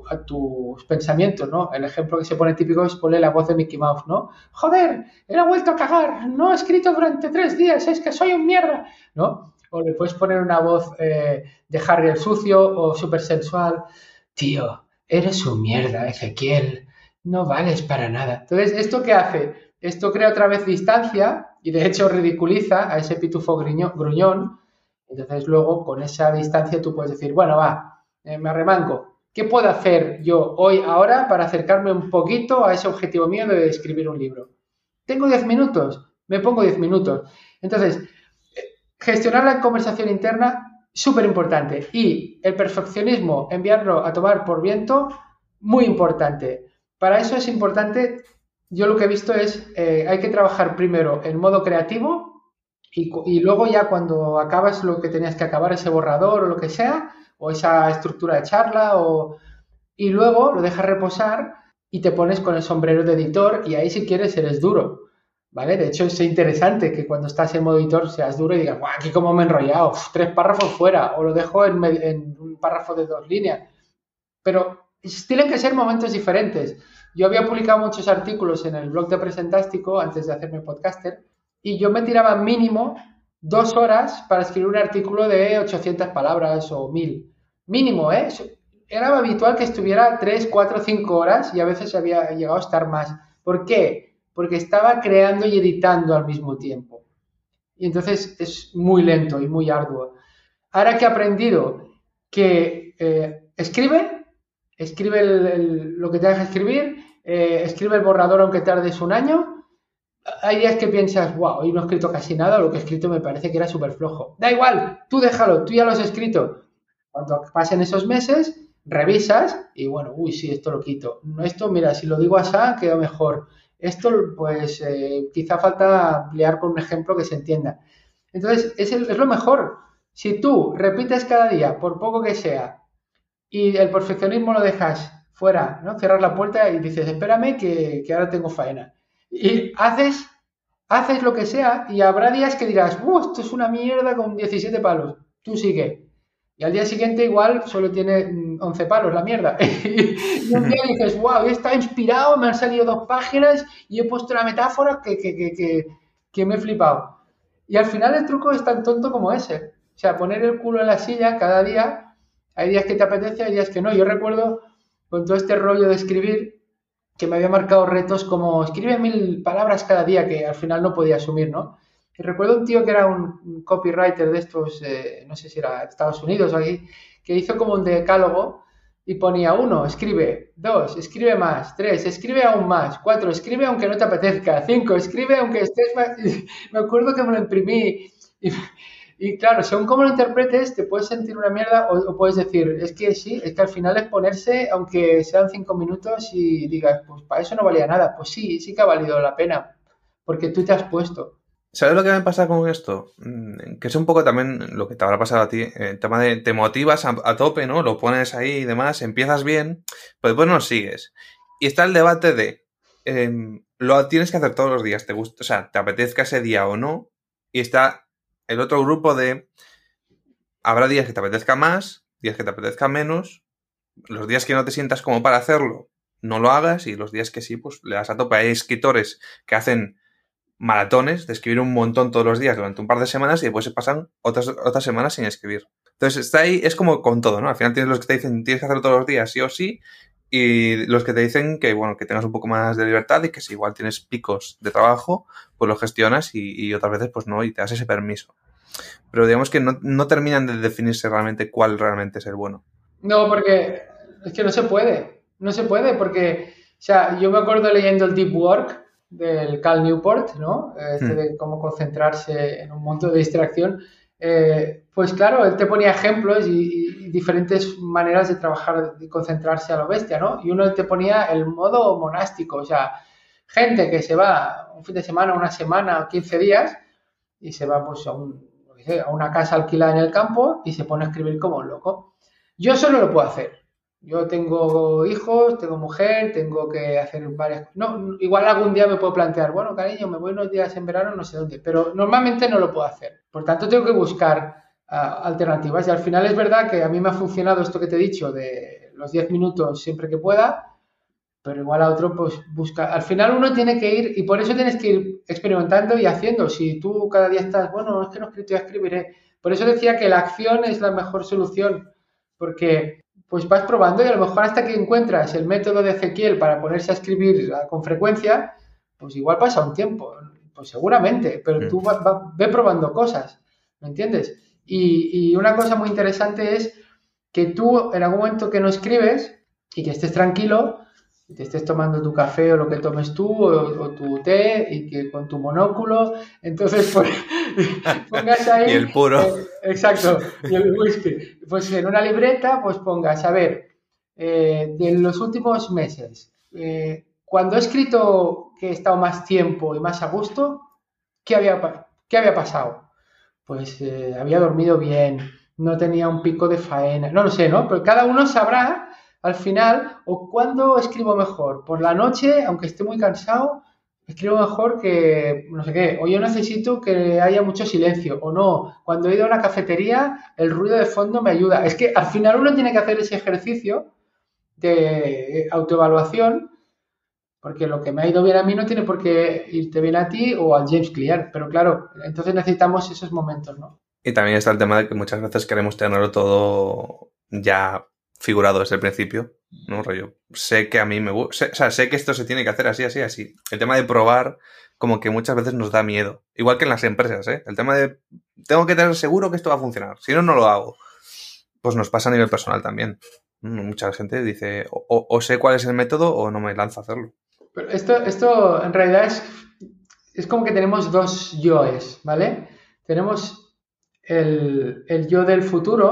tus pensamientos, ¿no? El ejemplo que se pone típico es ponerle la voz de Mickey Mouse, ¿no? Joder, él ha vuelto a cagar, no he escrito durante 3 días, es que soy un mierda, ¿no? O le puedes poner una voz de Harry el sucio o súper sensual, tío, eres un mierda, Ezequiel, no vales para nada. Entonces, ¿esto qué hace? Esto crea otra vez distancia y de hecho ridiculiza a ese pitufo gruñón. Entonces luego con esa distancia tú puedes decir, bueno, va, me arremango. ¿Qué puedo hacer yo hoy, ahora, para acercarme un poquito a ese objetivo mío de escribir un libro? Tengo 10 minutos, me pongo 10 minutos. Entonces, gestionar la conversación interna, súper importante. Y el perfeccionismo, enviarlo a tomar por viento, muy importante. Para eso es importante, yo lo que he visto es, hay que trabajar primero en modo creativo y luego ya cuando acabas lo que tenías que acabar, ese borrador o lo que sea, o esa estructura de charla, y luego lo dejas reposar y te pones con el sombrero de editor y ahí si quieres eres duro, ¿vale? De hecho es interesante que cuando estás en modo editor seas duro y digas, guau, aquí cómo me he enrollado, 3 párrafos fuera, o lo dejo en un párrafo de 2 líneas. Pero tienen que ser momentos diferentes. Yo había publicado muchos artículos en el blog de Presentástico antes de hacerme podcaster y yo me tiraba mínimo 2 horas para escribir un artículo de 800 palabras o 1000. Mínimo, ¿eh? Era habitual que estuviera 3, 4, 5 horas y a veces había llegado a estar más. ¿Por qué? Porque estaba creando y editando al mismo tiempo. Y entonces es muy lento y muy arduo. Ahora que he aprendido que escribe lo que tengas que escribir, escribe el borrador aunque tardes un año. Hay días que piensas, wow, hoy no he escrito casi nada, lo que he escrito me parece que era súper flojo. Da igual, tú déjalo, tú ya lo has escrito. Cuando pasen esos meses, revisas y bueno, uy, sí, esto lo quito. Esto, mira, si lo digo así, queda mejor. Esto, pues, quizá falta ampliar con un ejemplo que se entienda. Entonces, es lo mejor. Si tú repites cada día, por poco que sea, y el perfeccionismo lo dejas fuera, ¿no? Cierras la puerta y dices, espérame que ahora tengo faena. Y haces lo que sea y habrá días que dirás, esto es una mierda con 17 palos. Tú sigue. Y al día siguiente igual solo tiene 11 palos la mierda. Y un día dices, wow, he estado inspirado, me han salido 2 páginas y he puesto una metáfora que me he flipado. Y al final el truco es tan tonto como ese. O sea, poner el culo en la silla cada día. Hay días que te apetece, hay días que no. Yo recuerdo con todo este rollo de escribir que me había marcado retos como escribe 1000 palabras cada día, que al final no podía asumir, ¿no? Y recuerdo un tío que era un copywriter de estos, no sé si era de Estados Unidos o aquí, que hizo como un decálogo y ponía 1, escribe, 2, escribe más, 3, escribe aún más, 4, escribe aunque no te apetezca, 5, escribe aunque estés más... Me acuerdo que me lo imprimí y claro, según cómo lo interpretes, te puedes sentir una mierda o puedes decir, es que sí, es que al final es ponerse, aunque sean 5 minutos y digas, pues para eso no valía nada. Pues sí, sí que ha valido la pena, porque tú te has puesto. ¿Sabes lo que me pasa con esto? Que es un poco también lo que te habrá pasado a ti. El tema de te motivas a tope, ¿no? Lo pones ahí y demás, empiezas bien, pues después no sigues. Y está el debate de lo tienes que hacer todos los días, te gusta, o sea, te apetezca ese día o no. Y está el otro grupo de habrá días que te apetezca más, días que te apetezca menos. Los días que no te sientas como para hacerlo, no lo hagas. Y los días que sí, pues le das a tope. Hay escritores que hacen maratones de escribir un montón todos los días durante un par de semanas y después se pasan otras semanas sin escribir. Entonces está ahí, es como con todo, ¿no? Al final tienes los que te dicen tienes que hacerlo todos los días sí o sí y los que te dicen que, bueno, que tengas un poco más de libertad y que si igual tienes picos de trabajo, pues lo gestionas y otras veces pues no y te das ese permiso. Pero digamos que no terminan de definirse realmente cuál realmente es el bueno. No, porque es que no se puede. No se puede porque, o sea, yo me acuerdo leyendo el Deep Work del Cal Newport, ¿no? Este de cómo concentrarse en un montón de distracción. Pues claro, él te ponía ejemplos y diferentes maneras de trabajar y concentrarse a lo bestia, ¿no? Y uno te ponía el modo monástico, o sea, gente que se va un fin de semana, una semana o 15 días y se va pues a una casa alquilada en el campo y se pone a escribir como un loco. Yo eso no lo puedo hacer. Yo tengo hijos, tengo mujer, tengo que hacer varias... No, igual algún día me puedo plantear, bueno, cariño, me voy unos días en verano, no sé dónde, pero normalmente no lo puedo hacer. Por tanto, tengo que buscar alternativas y al final es verdad que a mí me ha funcionado esto que te he dicho de los 10 minutos siempre que pueda, pero igual a otro pues busca. Al final uno tiene que ir y por eso tienes que ir experimentando y haciendo. Si tú cada día estás, bueno, es que no he escrito, ya escribiré. Por eso decía que la acción es la mejor solución, porque pues vas probando y a lo mejor hasta que encuentras el método de Ezequiel para ponerse a escribir con frecuencia, pues igual pasa un tiempo, pues seguramente, pero tú ve probando cosas, ¿me entiendes? Y una cosa muy interesante es que tú en algún momento que no escribes y que estés tranquilo, y te estés tomando tu café o lo que tomes tú o tu té y que con tu monóculo, entonces pues, pongas ahí, Y el puro. exacto, y el whisky, pues en una libreta pues pongas, a ver, de los últimos meses, cuando he escrito que he estado más tiempo y más a gusto, qué había pasado? Pues había dormido bien, no tenía un pico de faena, no lo sé, ¿no? Pero cada uno sabrá al final o cuándo escribo mejor. Por la noche, aunque esté muy cansado, escribo mejor que, no sé qué, o yo necesito que haya mucho silencio, o no, cuando he ido a una cafetería, el ruido de fondo me ayuda. Es que al final uno tiene que hacer ese ejercicio de autoevaluación porque lo que me ha ido bien a mí no tiene por qué irte bien a ti o al James Clear. Pero claro, entonces necesitamos esos momentos, ¿no? Y también está el tema de que muchas veces queremos tenerlo todo ya figurado desde el principio, ¿no? Rollo, sé que a mí me gusta, o sea, sé que esto se tiene que hacer así, así, así. El tema de probar, como que muchas veces nos da miedo. Igual que en las empresas, ¿eh? El tema de, tengo que tener seguro que esto va a funcionar, si no, no lo hago. Pues nos pasa a nivel personal también. Mucha gente dice, o sé cuál es el método o no me lanzo a hacerlo. Pero esto en realidad es como que tenemos dos yoes, ¿vale? Tenemos el yo del futuro,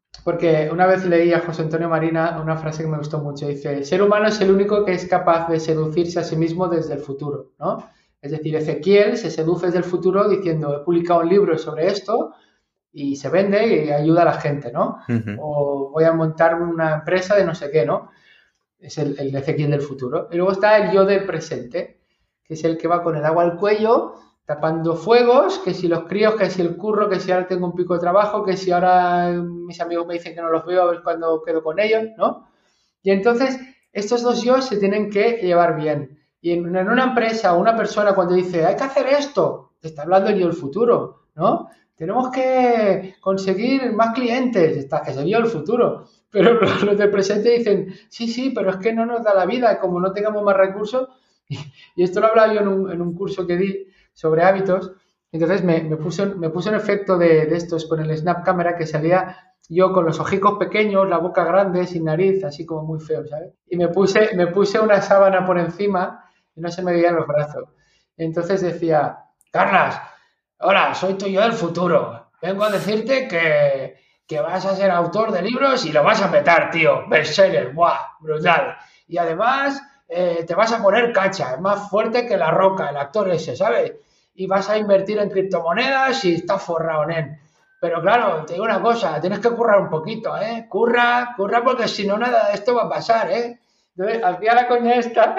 Porque una vez leí a José Antonio Marina una frase que me gustó mucho. Dice, el ser humano es el único que es capaz de seducirse a sí mismo desde el futuro, ¿no? Es decir, Ezequiel se seduce desde el futuro diciendo, he publicado un libro sobre esto y se vende y ayuda a la gente, ¿no? Ujú. O voy a montar una empresa de no sé qué, ¿no? Es el Ezequiel del futuro. Y luego está el yo del presente, que es el que va con el agua al cuello, tapando fuegos, que si los críos, que si el curro, que si ahora tengo un pico de trabajo, que si ahora mis amigos me dicen que no los veo, a ver cuando quedo con ellos, ¿no? Y entonces estos dos yo se tienen que llevar bien. Y en una empresa o una persona cuando dice, hay que hacer esto, te está hablando el yo del futuro, ¿no? Tenemos que conseguir más clientes, es el yo del futuro. Pero los del presente dicen, sí, sí, pero es que no nos da la vida, como no tengamos más recursos. Y esto lo hablaba yo en un curso que di sobre hábitos. Entonces me puse un efecto de estos con el Snap Camera que salía yo con los ojicos pequeños, la boca grande, sin nariz, así como muy feo, ¿sabes? Y me puse una sábana por encima y no se me veían los brazos. Entonces decía, Carlas, hola, soy tu yo del futuro. Vengo a decirte que vas a ser autor de libros y lo vas a petar, tío. Bestseller, ¡buah! Brutal. Y además te vas a poner cacha, es más fuerte que la Roca, el actor ese, ¿sabes? Y vas a invertir en criptomonedas y estás forrado, nen. Pero claro, te digo una cosa, tienes que currar un poquito, ¿eh? Curra, curra, porque si no nada de esto va a pasar, ¿eh? Entonces, hacía la coña esta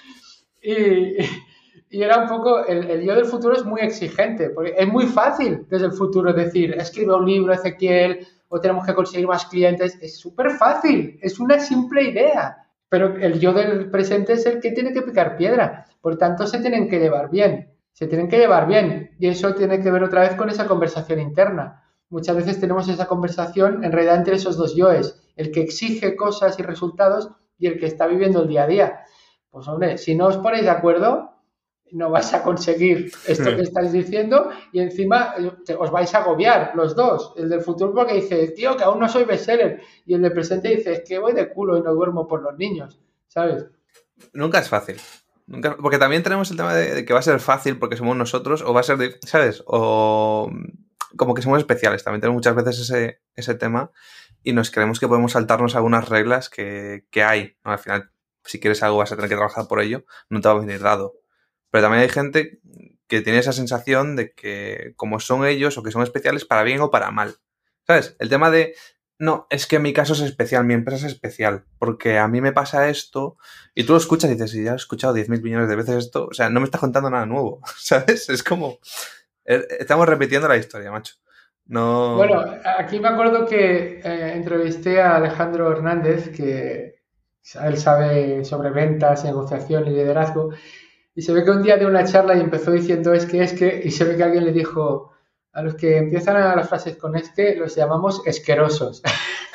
y, y era un poco, el yo del futuro es muy exigente, porque es muy fácil desde el futuro decir, escribe un libro, Ezequiel, o tenemos que conseguir más clientes, es súper fácil, es una simple idea, pero el yo del presente es el que tiene que picar piedra, por tanto se tienen que llevar bien, se tienen que llevar bien, y eso tiene que ver otra vez con esa conversación interna. Muchas veces tenemos esa conversación en realidad entre esos dos yoes, el que exige cosas y resultados y el que está viviendo el día a día. Pues hombre, si no os ponéis de acuerdo, no vais a conseguir esto que estáis diciendo y encima os vais a agobiar los dos. El del futuro porque dice, tío, que aún no soy bestseller. Y el del presente dice, es que voy de culo y no duermo por los niños, ¿sabes? Nunca es fácil. Nunca, porque también tenemos el tema de que va a ser fácil porque somos nosotros o va a ser, ¿sabes? O como que somos especiales. También tenemos muchas veces ese tema y nos creemos que podemos saltarnos algunas reglas que hay, ¿no? Al final, si quieres algo vas a tener que trabajar por ello, no te va a venir dado. Pero también hay gente que tiene esa sensación de que como son ellos o que son especiales para bien o para mal. ¿Sabes? El tema de, no, es que mi caso es especial, mi empresa es especial, porque a mí me pasa esto y tú lo escuchas y dices, si ya he escuchado 10.000 millones de veces esto, o sea, no me estás contando nada nuevo, ¿sabes? Es como, estamos repitiendo la historia, macho. Bueno, No... aquí me acuerdo que entrevisté a Alejandro Hernández, que él sabe sobre ventas, negociación y liderazgo, y se ve que un día dio una charla y empezó diciendo y se ve que alguien le dijo, a los que empiezan a las frases con los llamamos esquerosos.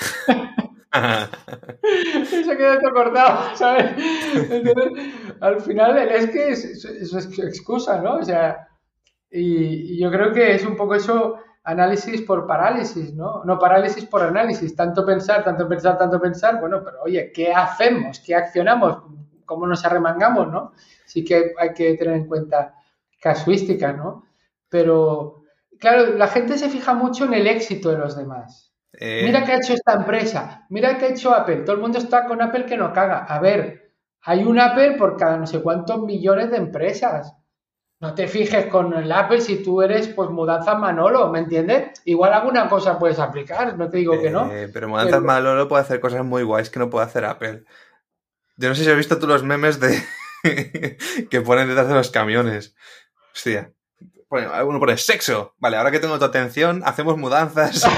Eso quedó todo cortado, ¿sabes? Entonces, al final el es excusa, ¿no? O sea, y yo creo que es un poco eso, análisis por parálisis, ¿no? No parálisis por análisis, tanto pensar, tanto pensar, tanto pensar, bueno, pero oye, ¿qué hacemos? ¿Qué accionamos? ¿Cómo nos arremangamos, no? Sí que hay que tener en cuenta casuística, ¿no? Pero, claro, la gente se fija mucho en el éxito de los demás. Mira qué ha hecho esta empresa, mira qué ha hecho Apple, todo el mundo está con Apple que no caga. A ver, hay un Apple por cada no sé cuántos millones de empresas. No te fijes con el Apple si tú eres, pues, mudanzas Manolo, ¿me entiendes? Igual alguna cosa puedes aplicar, no te digo que no, pero Mudanzas pero Malolo puede hacer cosas muy guays que no puede hacer Apple. Yo no sé si has visto tú los memes de que ponen detrás de los camiones. Hostia. Uno pone sexo. Vale, ahora que tengo tu atención, hacemos mudanzas.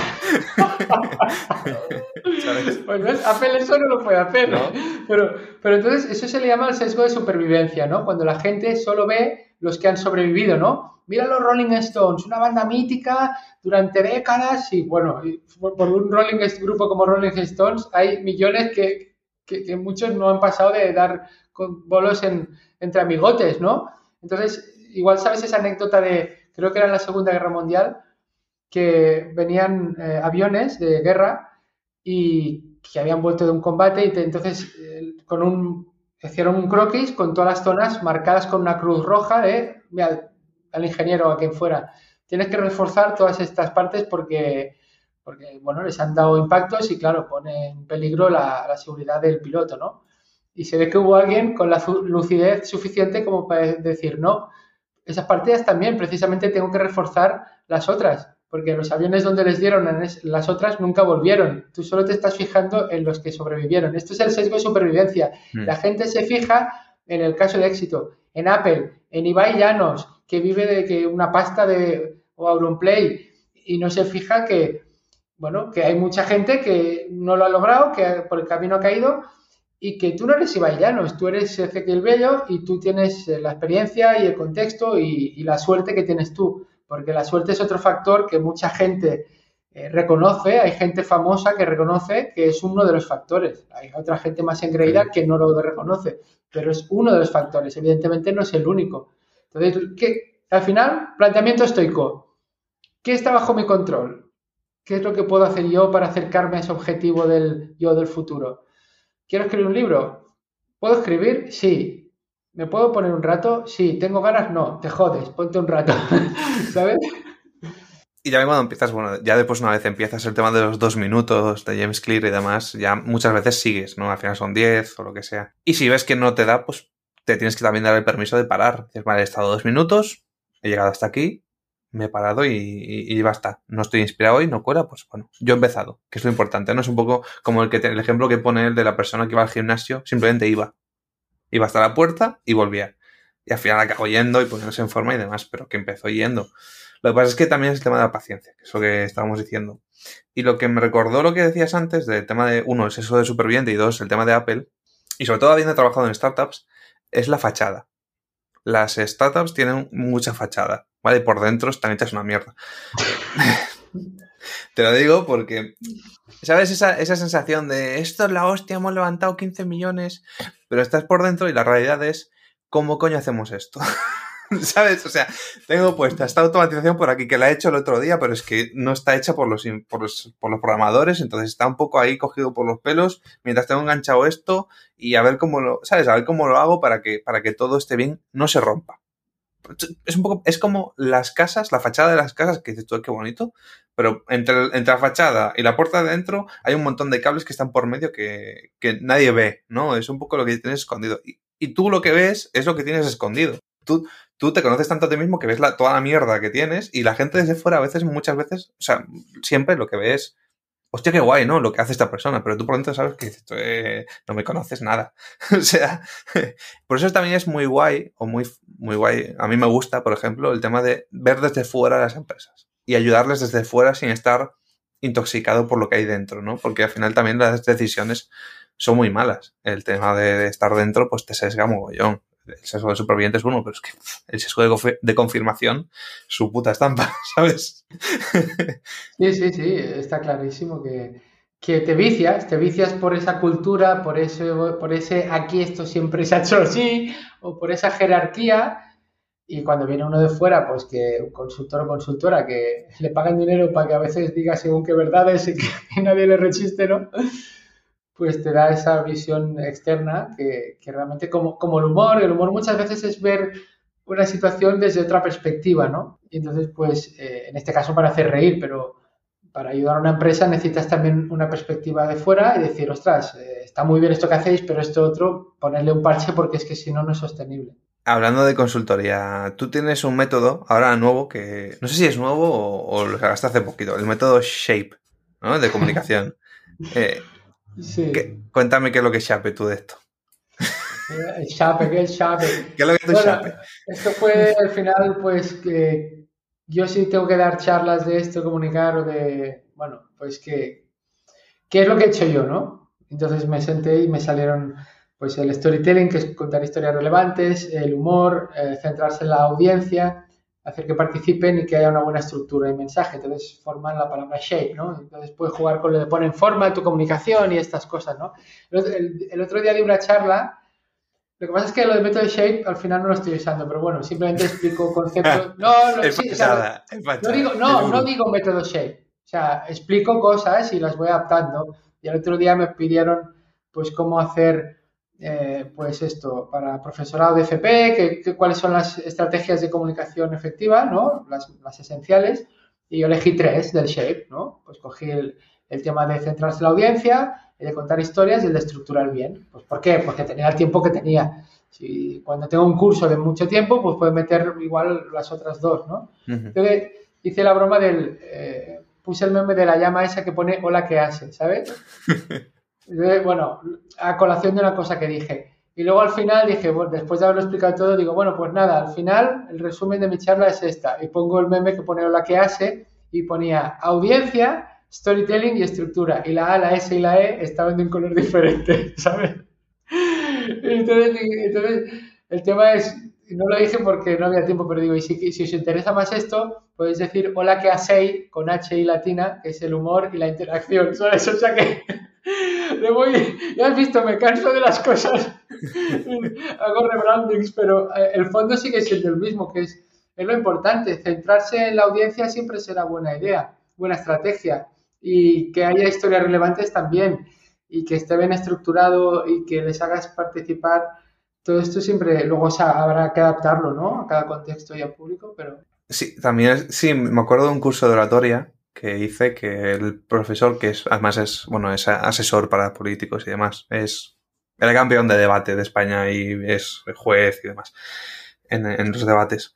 ¿Sabes? pues ¿ves? Apple eso no lo puede hacer. ¿No? Pero entonces eso se le llama el sesgo de supervivencia, ¿no? Cuando la gente solo ve los que han sobrevivido, ¿no? Mira los Rolling Stones, una banda mítica durante décadas y bueno, por un grupo como Rolling Stones hay millones que muchos no han pasado de dar bolos entre amigotes, ¿no? Entonces, igual sabes esa anécdota creo que era en la Segunda Guerra Mundial, que venían aviones de guerra y que habían vuelto de un combate y entonces hicieron un croquis con todas las zonas marcadas con una cruz roja de, mira, al ingeniero, a quien fuera, tienes que reforzar todas estas partes porque, bueno, les han dado impactos y, claro, pone en peligro la seguridad del piloto, ¿no? Y se ve que hubo alguien con la lucidez suficiente como para decir, no, esas partidas también, precisamente tengo que reforzar las otras, porque los aviones donde les dieron las otras nunca volvieron. Tú solo te estás fijando en los que sobrevivieron. Esto es el sesgo de supervivencia. La gente se fija en el caso de éxito, en Apple, en Ibai Llanos, que vive de que una pasta de o Auronplay, y no se fija que, bueno, que hay mucha gente que no lo ha logrado, que por el camino ha caído, y que tú no eres Ibai Llanos, tú eres Ezequiel Bello y tú tienes la experiencia y el contexto y la suerte que tienes tú, porque la suerte es otro factor que mucha gente reconoce, hay gente famosa que reconoce que es uno de los factores, hay otra gente más engreída que no lo reconoce, pero es uno de los factores, evidentemente no es el único. Entonces, al final, planteamiento estoico, ¿qué está bajo mi control? ¿Qué es lo que puedo hacer yo para acercarme a ese objetivo del yo del futuro? ¿Quiero escribir un libro? ¿Puedo escribir? Sí. ¿Me puedo poner un rato? Sí. ¿Tengo ganas? No. Te jodes, ponte un rato. ¿Sabes? Y ya cuando empiezas, bueno, ya después una vez empiezas el tema de los 2 minutos de James Clear y demás, ya muchas veces sigues, ¿no? Al final son 10 o lo que sea. Y si ves que no te da, pues te tienes que también dar el permiso de parar. Dices, vale, he estado 2 minutos, he llegado hasta aquí, me he parado y basta. No estoy inspirado hoy, no cuela, pues bueno, yo he empezado, que es lo importante, ¿no? Es un poco como el ejemplo que pone él de la persona que iba al gimnasio, simplemente iba. Iba hasta la puerta y volvía. Y al final acabó yendo y poniéndose en forma y demás, pero que empezó yendo. Lo que pasa es que también es el tema de la paciencia, que es lo que estábamos diciendo. Y lo que me recordó lo que decías antes del tema de, uno, es eso de superviviente y dos, el tema de Apple, y sobre todo habiendo trabajado en startups, es la fachada. Las startups tienen mucha fachada, ¿vale? Y por dentro están hechas una mierda. Te lo digo porque, ¿sabes? Esa sensación de esto es la hostia, hemos levantado 15 millones, pero estás por dentro y la realidad es, ¿cómo coño hacemos esto? ¿Sabes? O sea, tengo puesta esta automatización por aquí que la he hecho el otro día, pero es que no está hecha por los programadores, entonces está un poco ahí cogido por los pelos mientras tengo enganchado esto y a ver cómo lo, ¿sabes? A ver cómo lo hago para que todo esté bien, no se rompa. Es un poco, es como las casas, la fachada de las casas, que dices tú, qué bonito, pero entre la fachada y la puerta de dentro hay un montón de cables que están por medio que nadie ve, ¿no? Es un poco lo que tienes escondido. Y tú lo que ves es lo que tienes escondido. Tú te conoces tanto a ti mismo que ves toda la mierda que tienes y la gente desde fuera a veces, muchas veces, o sea, siempre lo que ves, hostia, qué guay, ¿no? Lo que hace esta persona, pero tú por dentro sabes que dices, no me conoces nada. O sea, por eso también es muy guay, o muy guay, a mí me gusta, por ejemplo, el tema de ver desde fuera las empresas y ayudarles desde fuera sin estar intoxicado por lo que hay dentro, ¿no? Porque al final también las decisiones son muy malas. El tema de estar dentro, pues te sesga mogollón. El sesgo de superviviente es uno, pero es que el sesgo de confirmación, su puta estampa, ¿sabes? Sí, está clarísimo que te vicias por esa cultura, por ese aquí esto siempre se ha hecho así, o por esa jerarquía, y cuando viene uno de fuera, pues que un consultor o consultora que le pagan dinero para que a veces diga según qué verdades y que nadie le rechiste, ¿no? Pues te da esa visión externa que realmente como el humor muchas veces es ver una situación desde otra perspectiva, ¿no? Y entonces, pues, en este caso para hacer reír, pero para ayudar a una empresa necesitas también una perspectiva de fuera y decir, ostras, está muy bien esto que hacéis, pero esto otro, ponerle un parche porque es que si no, no es sostenible. Hablando de consultoría, tú tienes un método ahora nuevo que, no sé si es nuevo o lo sacaste hace poquito, el método SHAPE, ¿no? De comunicación. Sí. Cuéntame qué es lo que es SHAPE tú de esto. El Shape, ¿qué es Shape? ¿Qué es lo que es Bueno, SHAPE? esto fue al final, pues, que yo sí tengo que dar charlas de esto, comunicar o de, bueno, pues ¿qué es lo que he hecho yo, no? Entonces me senté y me salieron, pues, el storytelling, que es contar historias relevantes, el humor, centrarse en la audiencia, hacer que participen y que haya una buena estructura y mensaje. Entonces forman la palabra shape, ¿no? Entonces puedes jugar con lo de poner en forma tu comunicación y estas cosas, ¿no? El otro día di una charla. Lo que pasa es que lo de método Shape al final no lo estoy usando, pero bueno, simplemente explico conceptos. No, Es sí, o fachada, sea, es fachada. no digo método Shape. O sea, explico cosas y las voy adaptando. Y el otro día me pidieron, pues, cómo hacer, pues, esto para profesorado de FP, cuáles son las estrategias de comunicación efectiva, ¿no? Las esenciales. Y yo elegí 3 del Shape, ¿no? Pues cogí el tema de centrarse en la audiencia, el de contar historias y el de estructurar bien. Pues ¿por qué? Porque tenía el tiempo que tenía. Si cuando tengo un curso de mucho tiempo, pues puedo meter igual las otras 2, ¿no? Entonces hice la broma puse el meme de la llama esa que pone hola, ¿qué hace? ¿Sabes? Entonces, bueno, a colación de una cosa que dije. Y luego al final dije, bueno, después de haberlo explicado todo, digo, bueno, pues nada, al final el resumen de mi charla es esta. Y pongo el meme que pone hola, ¿qué hace? Y ponía audiencia, storytelling y estructura. Y la A, la S y la E estaban de un color diferente, ¿sabes? Entonces, el tema es, no lo dije porque no había tiempo, pero digo, y si os interesa más esto, podéis decir hola que hacéis con H y latina, que es el humor y la interacción, ¿sabes? O sea que ya has visto, me canso de las cosas, hago rebrandings, pero el fondo sigue siendo el mismo, que es lo importante, centrarse en la audiencia siempre será buena idea, buena estrategia, y que haya historias relevantes también, y que esté bien estructurado y que les hagas participar. Todo esto siempre, luego habrá que adaptarlo, ¿no? A cada contexto y al público, pero... Sí, también sí, me acuerdo de un curso de oratoria que hice que el profesor, que además es asesor para políticos y demás, es el campeón de debate de España y es juez y demás en los debates.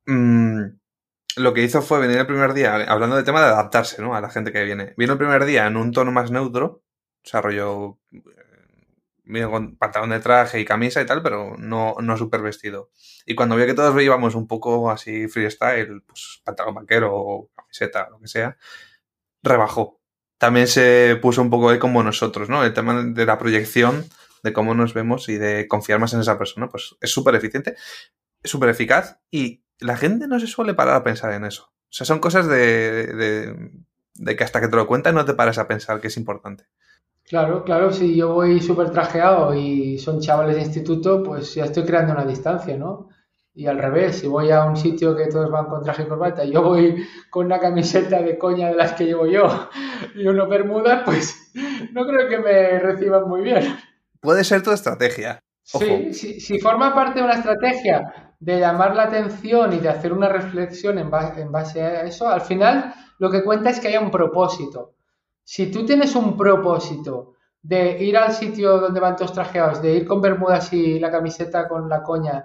Lo que hizo fue venir el primer día, hablando del tema de adaptarse, ¿no? A la gente que viene. Vino el primer día en un tono más neutro, desarrolló vino con pantalón de traje y camisa y tal, pero no súper vestido. Y cuando vio que todos íbamos un poco así freestyle, pues pantalón vaquero o camiseta, lo que sea, rebajó. También se puso un poco ahí como nosotros, ¿no? El tema de la proyección, de cómo nos vemos y de confiar más en esa persona, pues es súper eficiente, es súper eficaz y la gente no se suele parar a pensar en eso. O sea, son cosas de que hasta que te lo cuentan no te paras a pensar que es importante. Claro, claro, si yo voy súper trajeado y son chavales de instituto, pues ya estoy creando una distancia, ¿no? Y al revés, si voy a un sitio que todos van con traje y corbata y yo voy con una camiseta de coña de las que llevo yo y uno bermuda, pues no creo que me reciban muy bien. Puede ser tu estrategia. Ojo. Sí, si forma parte de una estrategia de llamar la atención y de hacer una reflexión en base a eso, al final lo que cuenta es que haya un propósito. Si tú tienes un propósito de ir al sitio donde van todos trajeados, de ir con bermudas y la camiseta con la coña,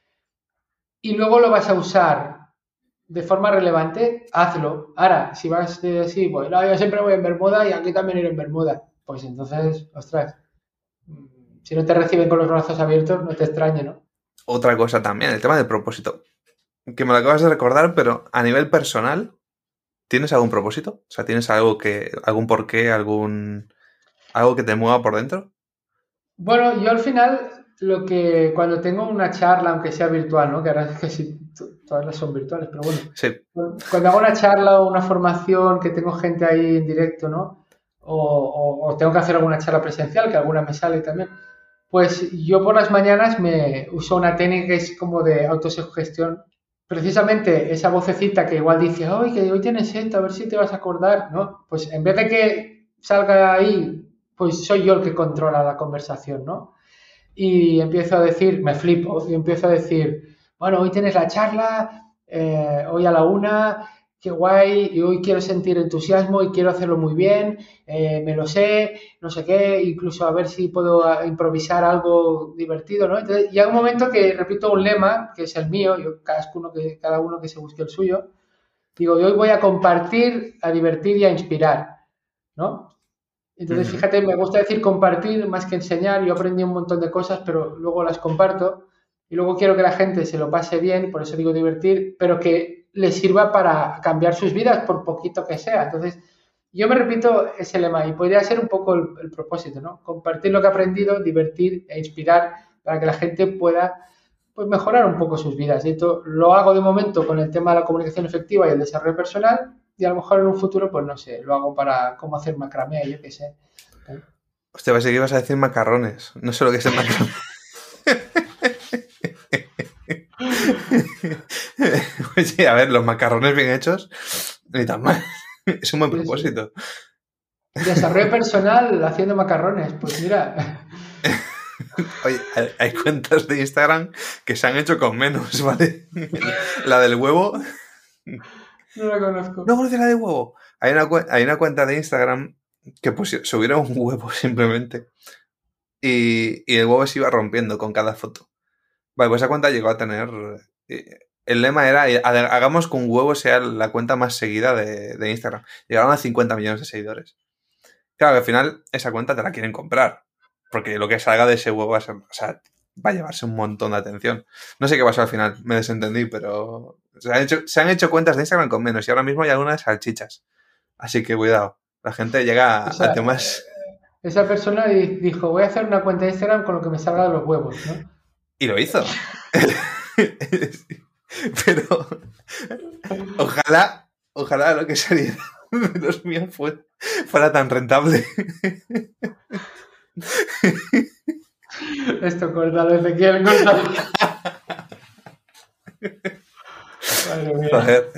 y luego lo vas a usar de forma relevante, hazlo. Ahora, si vas así, pues no, yo siempre voy en bermuda y aquí también iré en bermuda, pues entonces, ostras, si no te reciben con los brazos abiertos, no te extrañe, ¿no? Otra cosa también, el tema del propósito. Que me lo acabas de recordar, pero a nivel personal, ¿tienes algún propósito? O sea, ¿tienes algún porqué, algo que te mueva por dentro? Bueno, yo al final, cuando tengo una charla, aunque sea virtual, ¿no? Que ahora es que sí, todas las son virtuales, pero bueno. Sí. Cuando hago una charla o una formación, que tengo gente ahí en directo, ¿no? O tengo que hacer alguna charla presencial, que alguna me sale también. Pues yo por las mañanas me uso una técnica que es como de autosugestión. Precisamente esa vocecita que igual dice, ¡ay, que hoy tienes esto, a ver si te vas a acordar! ¿No? Pues en vez de que salga ahí, pues soy yo el que controla la conversación, ¿no? Y empiezo a decir, me flipo, y empiezo a decir, bueno, hoy tienes la charla, hoy a la 1, qué guay, y hoy quiero sentir entusiasmo y quiero hacerlo muy bien, me lo sé, no sé qué, incluso a ver si puedo improvisar algo divertido, ¿no? Entonces, llega un momento que repito un lema, que es el mío, cada uno que se busque el suyo, digo, yo hoy voy a compartir, a divertir y a inspirar, ¿no? Entonces, fíjate, me gusta decir compartir más que enseñar. Yo aprendí un montón de cosas, pero luego las comparto. Y luego quiero que la gente se lo pase bien, por eso digo divertir, pero que les sirva para cambiar sus vidas, por poquito que sea. Entonces, yo me repito ese lema y podría ser un poco el propósito, ¿no? Compartir lo que he aprendido, divertir e inspirar para que la gente pueda pues, mejorar un poco sus vidas. Y esto lo hago de momento con el tema de la comunicación efectiva y el desarrollo personal, y a lo mejor en un futuro, pues no sé, lo hago para cómo hacer macramé, yo qué sé. Hostia, pensé que ibas a decir macarrones. No sé lo que es el macarrón. Pues sí, a ver, los macarrones bien hechos, ni tan mal. Es un buen propósito. Desarrollo personal haciendo macarrones, pues mira. Oye, hay cuentas de Instagram que se han hecho con menos, ¿vale? La del huevo. No la conozco. ¿No conoces la de huevo? Hay una cuenta de Instagram que subieron un huevo simplemente y el huevo se iba rompiendo con cada foto. Vale, pues esa cuenta llegó a tener... El lema era, hagamos que un huevo sea la cuenta más seguida de Instagram. Llegaron a 50 millones de seguidores. Claro, que al final esa cuenta te la quieren comprar. Porque lo que salga de ese huevo va a llevarse un montón de atención. No sé qué pasó al final, me desentendí, pero se han hecho cuentas de Instagram con menos y ahora mismo hay algunas salchichas. Así que cuidado, la gente llega O sea, a temas... esa persona dijo, voy a hacer una cuenta de Instagram con lo que me salga de los huevos, ¿no? Y lo hizo. Pero ojalá lo que saliera de los míos fuera tan rentable. Esto cortado, Ezequiel, cortado. Madre mía. Joder.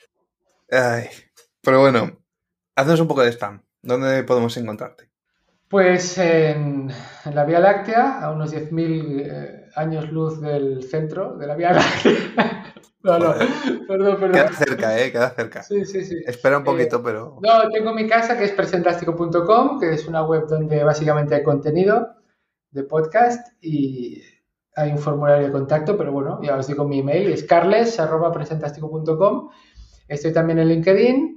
Ay. Pero bueno, haznos un poco de spam. ¿Dónde podemos encontrarte? Pues en la Vía Láctea, a unos 10.000 años luz del centro de la Vía Láctea. No, perdón. Queda cerca, queda cerca. Sí. Espera un poquito, pero... No, tengo mi casa que es presentástico.com, que es una web donde básicamente hay contenido de podcast y hay un formulario de contacto, pero bueno, ya os digo mi email, es carles@presentástico.com. Estoy también en LinkedIn.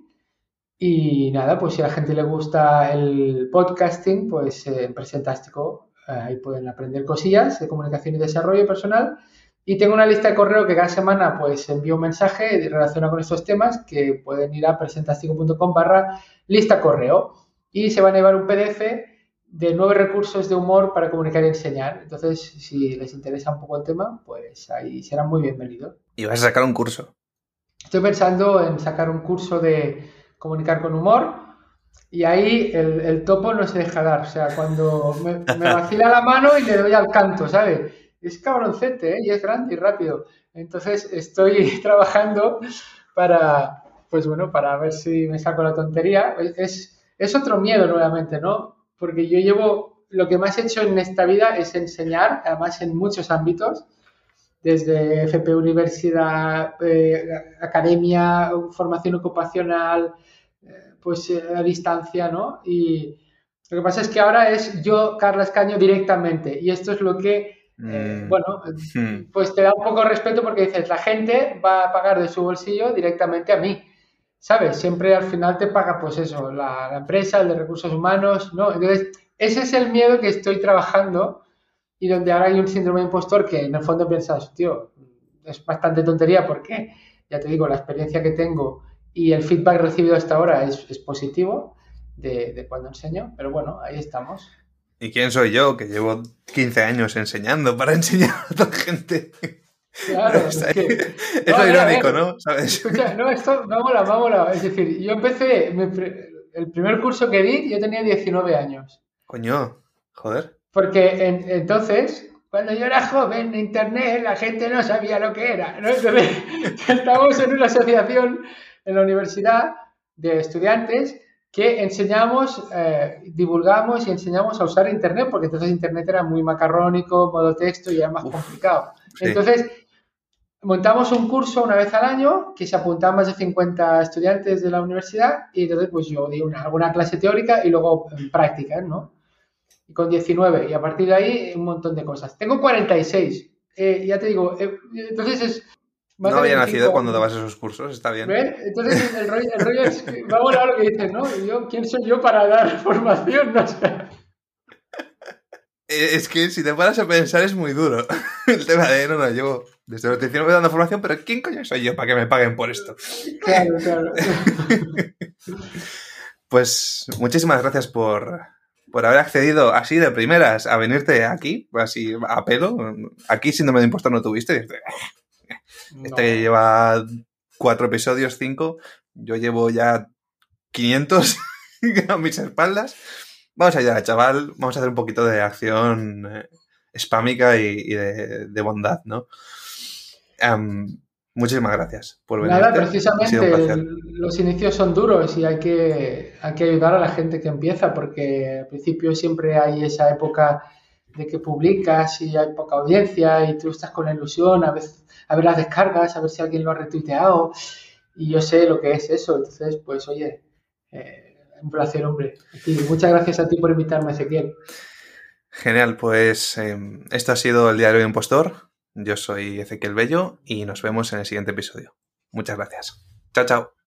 Y nada, pues si a la gente le gusta el podcasting, pues en Presentástico ahí pueden aprender cosillas de comunicación y desarrollo personal. Y tengo una lista de correo que cada semana pues envío un mensaje relacionado con estos temas que pueden ir a presentástico.com/lista correo y se van a llevar un PDF de 9 recursos de humor para comunicar y enseñar. Entonces, si les interesa un poco el tema, pues ahí serán muy bienvenidos. Y vas a sacar un curso. Estoy pensando en sacar un curso de comunicar con humor y ahí el topo no se deja dar, o sea, cuando me vacila la mano y le doy al canto, ¿sabes? Es cabroncete, ¿eh? Y es grande y rápido. Entonces estoy trabajando para, pues bueno, para ver si me saco la tontería. Es otro miedo nuevamente, ¿no? Porque lo que más he hecho en esta vida es enseñar, además en muchos ámbitos, desde FP Universidad, academia, formación ocupacional, pues a distancia, ¿no? Y lo que pasa es que ahora es yo, Carlos Caño, directamente. Y esto es lo que, bueno, pues te da un poco de respeto porque dices, la gente va a pagar de su bolsillo directamente a mí. ¿Sabes? Siempre al final te paga, pues eso, la empresa, el de recursos humanos, ¿no? Entonces, ese es el miedo que estoy trabajando y donde ahora hay un síndrome de impostor que en el fondo piensas, tío, es bastante tontería porque, ya te digo, la experiencia que tengo y el feedback recibido hasta ahora es positivo de cuando enseño, pero bueno, ahí estamos. ¿Y quién soy yo, que llevo 15 años enseñando para enseñar a otra gente? Claro, es lo irónico, ¿no? ¿Sabes? Escucha, no, esto me ha molado. Es decir, yo empecé, el primer curso que di, yo tenía 19 años. Coño, joder. Porque entonces, cuando yo era joven, en Internet, la gente no sabía lo que era, ¿no? Entonces, estábamos en una asociación en la universidad de estudiantes que enseñamos, divulgamos y enseñamos a usar Internet, porque entonces Internet era muy macarrónico, modo texto y era más complicado. Sí. Entonces, montamos un curso una vez al año que se apuntaban más de 50 estudiantes de la universidad y entonces pues yo di alguna clase teórica y luego prácticas, ¿no? Con 19 y a partir de ahí un montón de cosas. Tengo 46, ya te digo, entonces es... No había nacido cuando dabas esos cursos, está bien. ¿Ves? Entonces el rollo es, me ha molado lo que dices, ¿no? ¿Quién soy yo para dar formación? No sé. Es que si te paras a pensar es muy duro. El tema de, no, llevo desde los 19 dando formación, pero ¿quién coño soy yo para que me paguen por esto? Claro. Pues muchísimas gracias por haber accedido así de primeras a venirte aquí, así a pelo. Aquí síndrome de impostor no tuviste. Este lleva 4 episodios, 5. Yo llevo ya 500 a mis espaldas. Vamos a ayudar al chaval. Vamos a hacer un poquito de acción spámica y de bondad, ¿no? Muchísimas gracias por venir. Nada, precisamente los inicios son duros y hay que ayudar a la gente que empieza porque al principio siempre hay esa época de que publicas y hay poca audiencia y tú estás con la ilusión a ver las descargas, a ver si alguien lo ha retuiteado y yo sé lo que es eso. Entonces, pues oye, un placer, hombre. Y muchas gracias a ti por invitarme, Ezequiel. Genial, pues esto ha sido el Diario de Impostor. Yo soy Ezequiel Bello y nos vemos en el siguiente episodio. Muchas gracias. Chao, chao.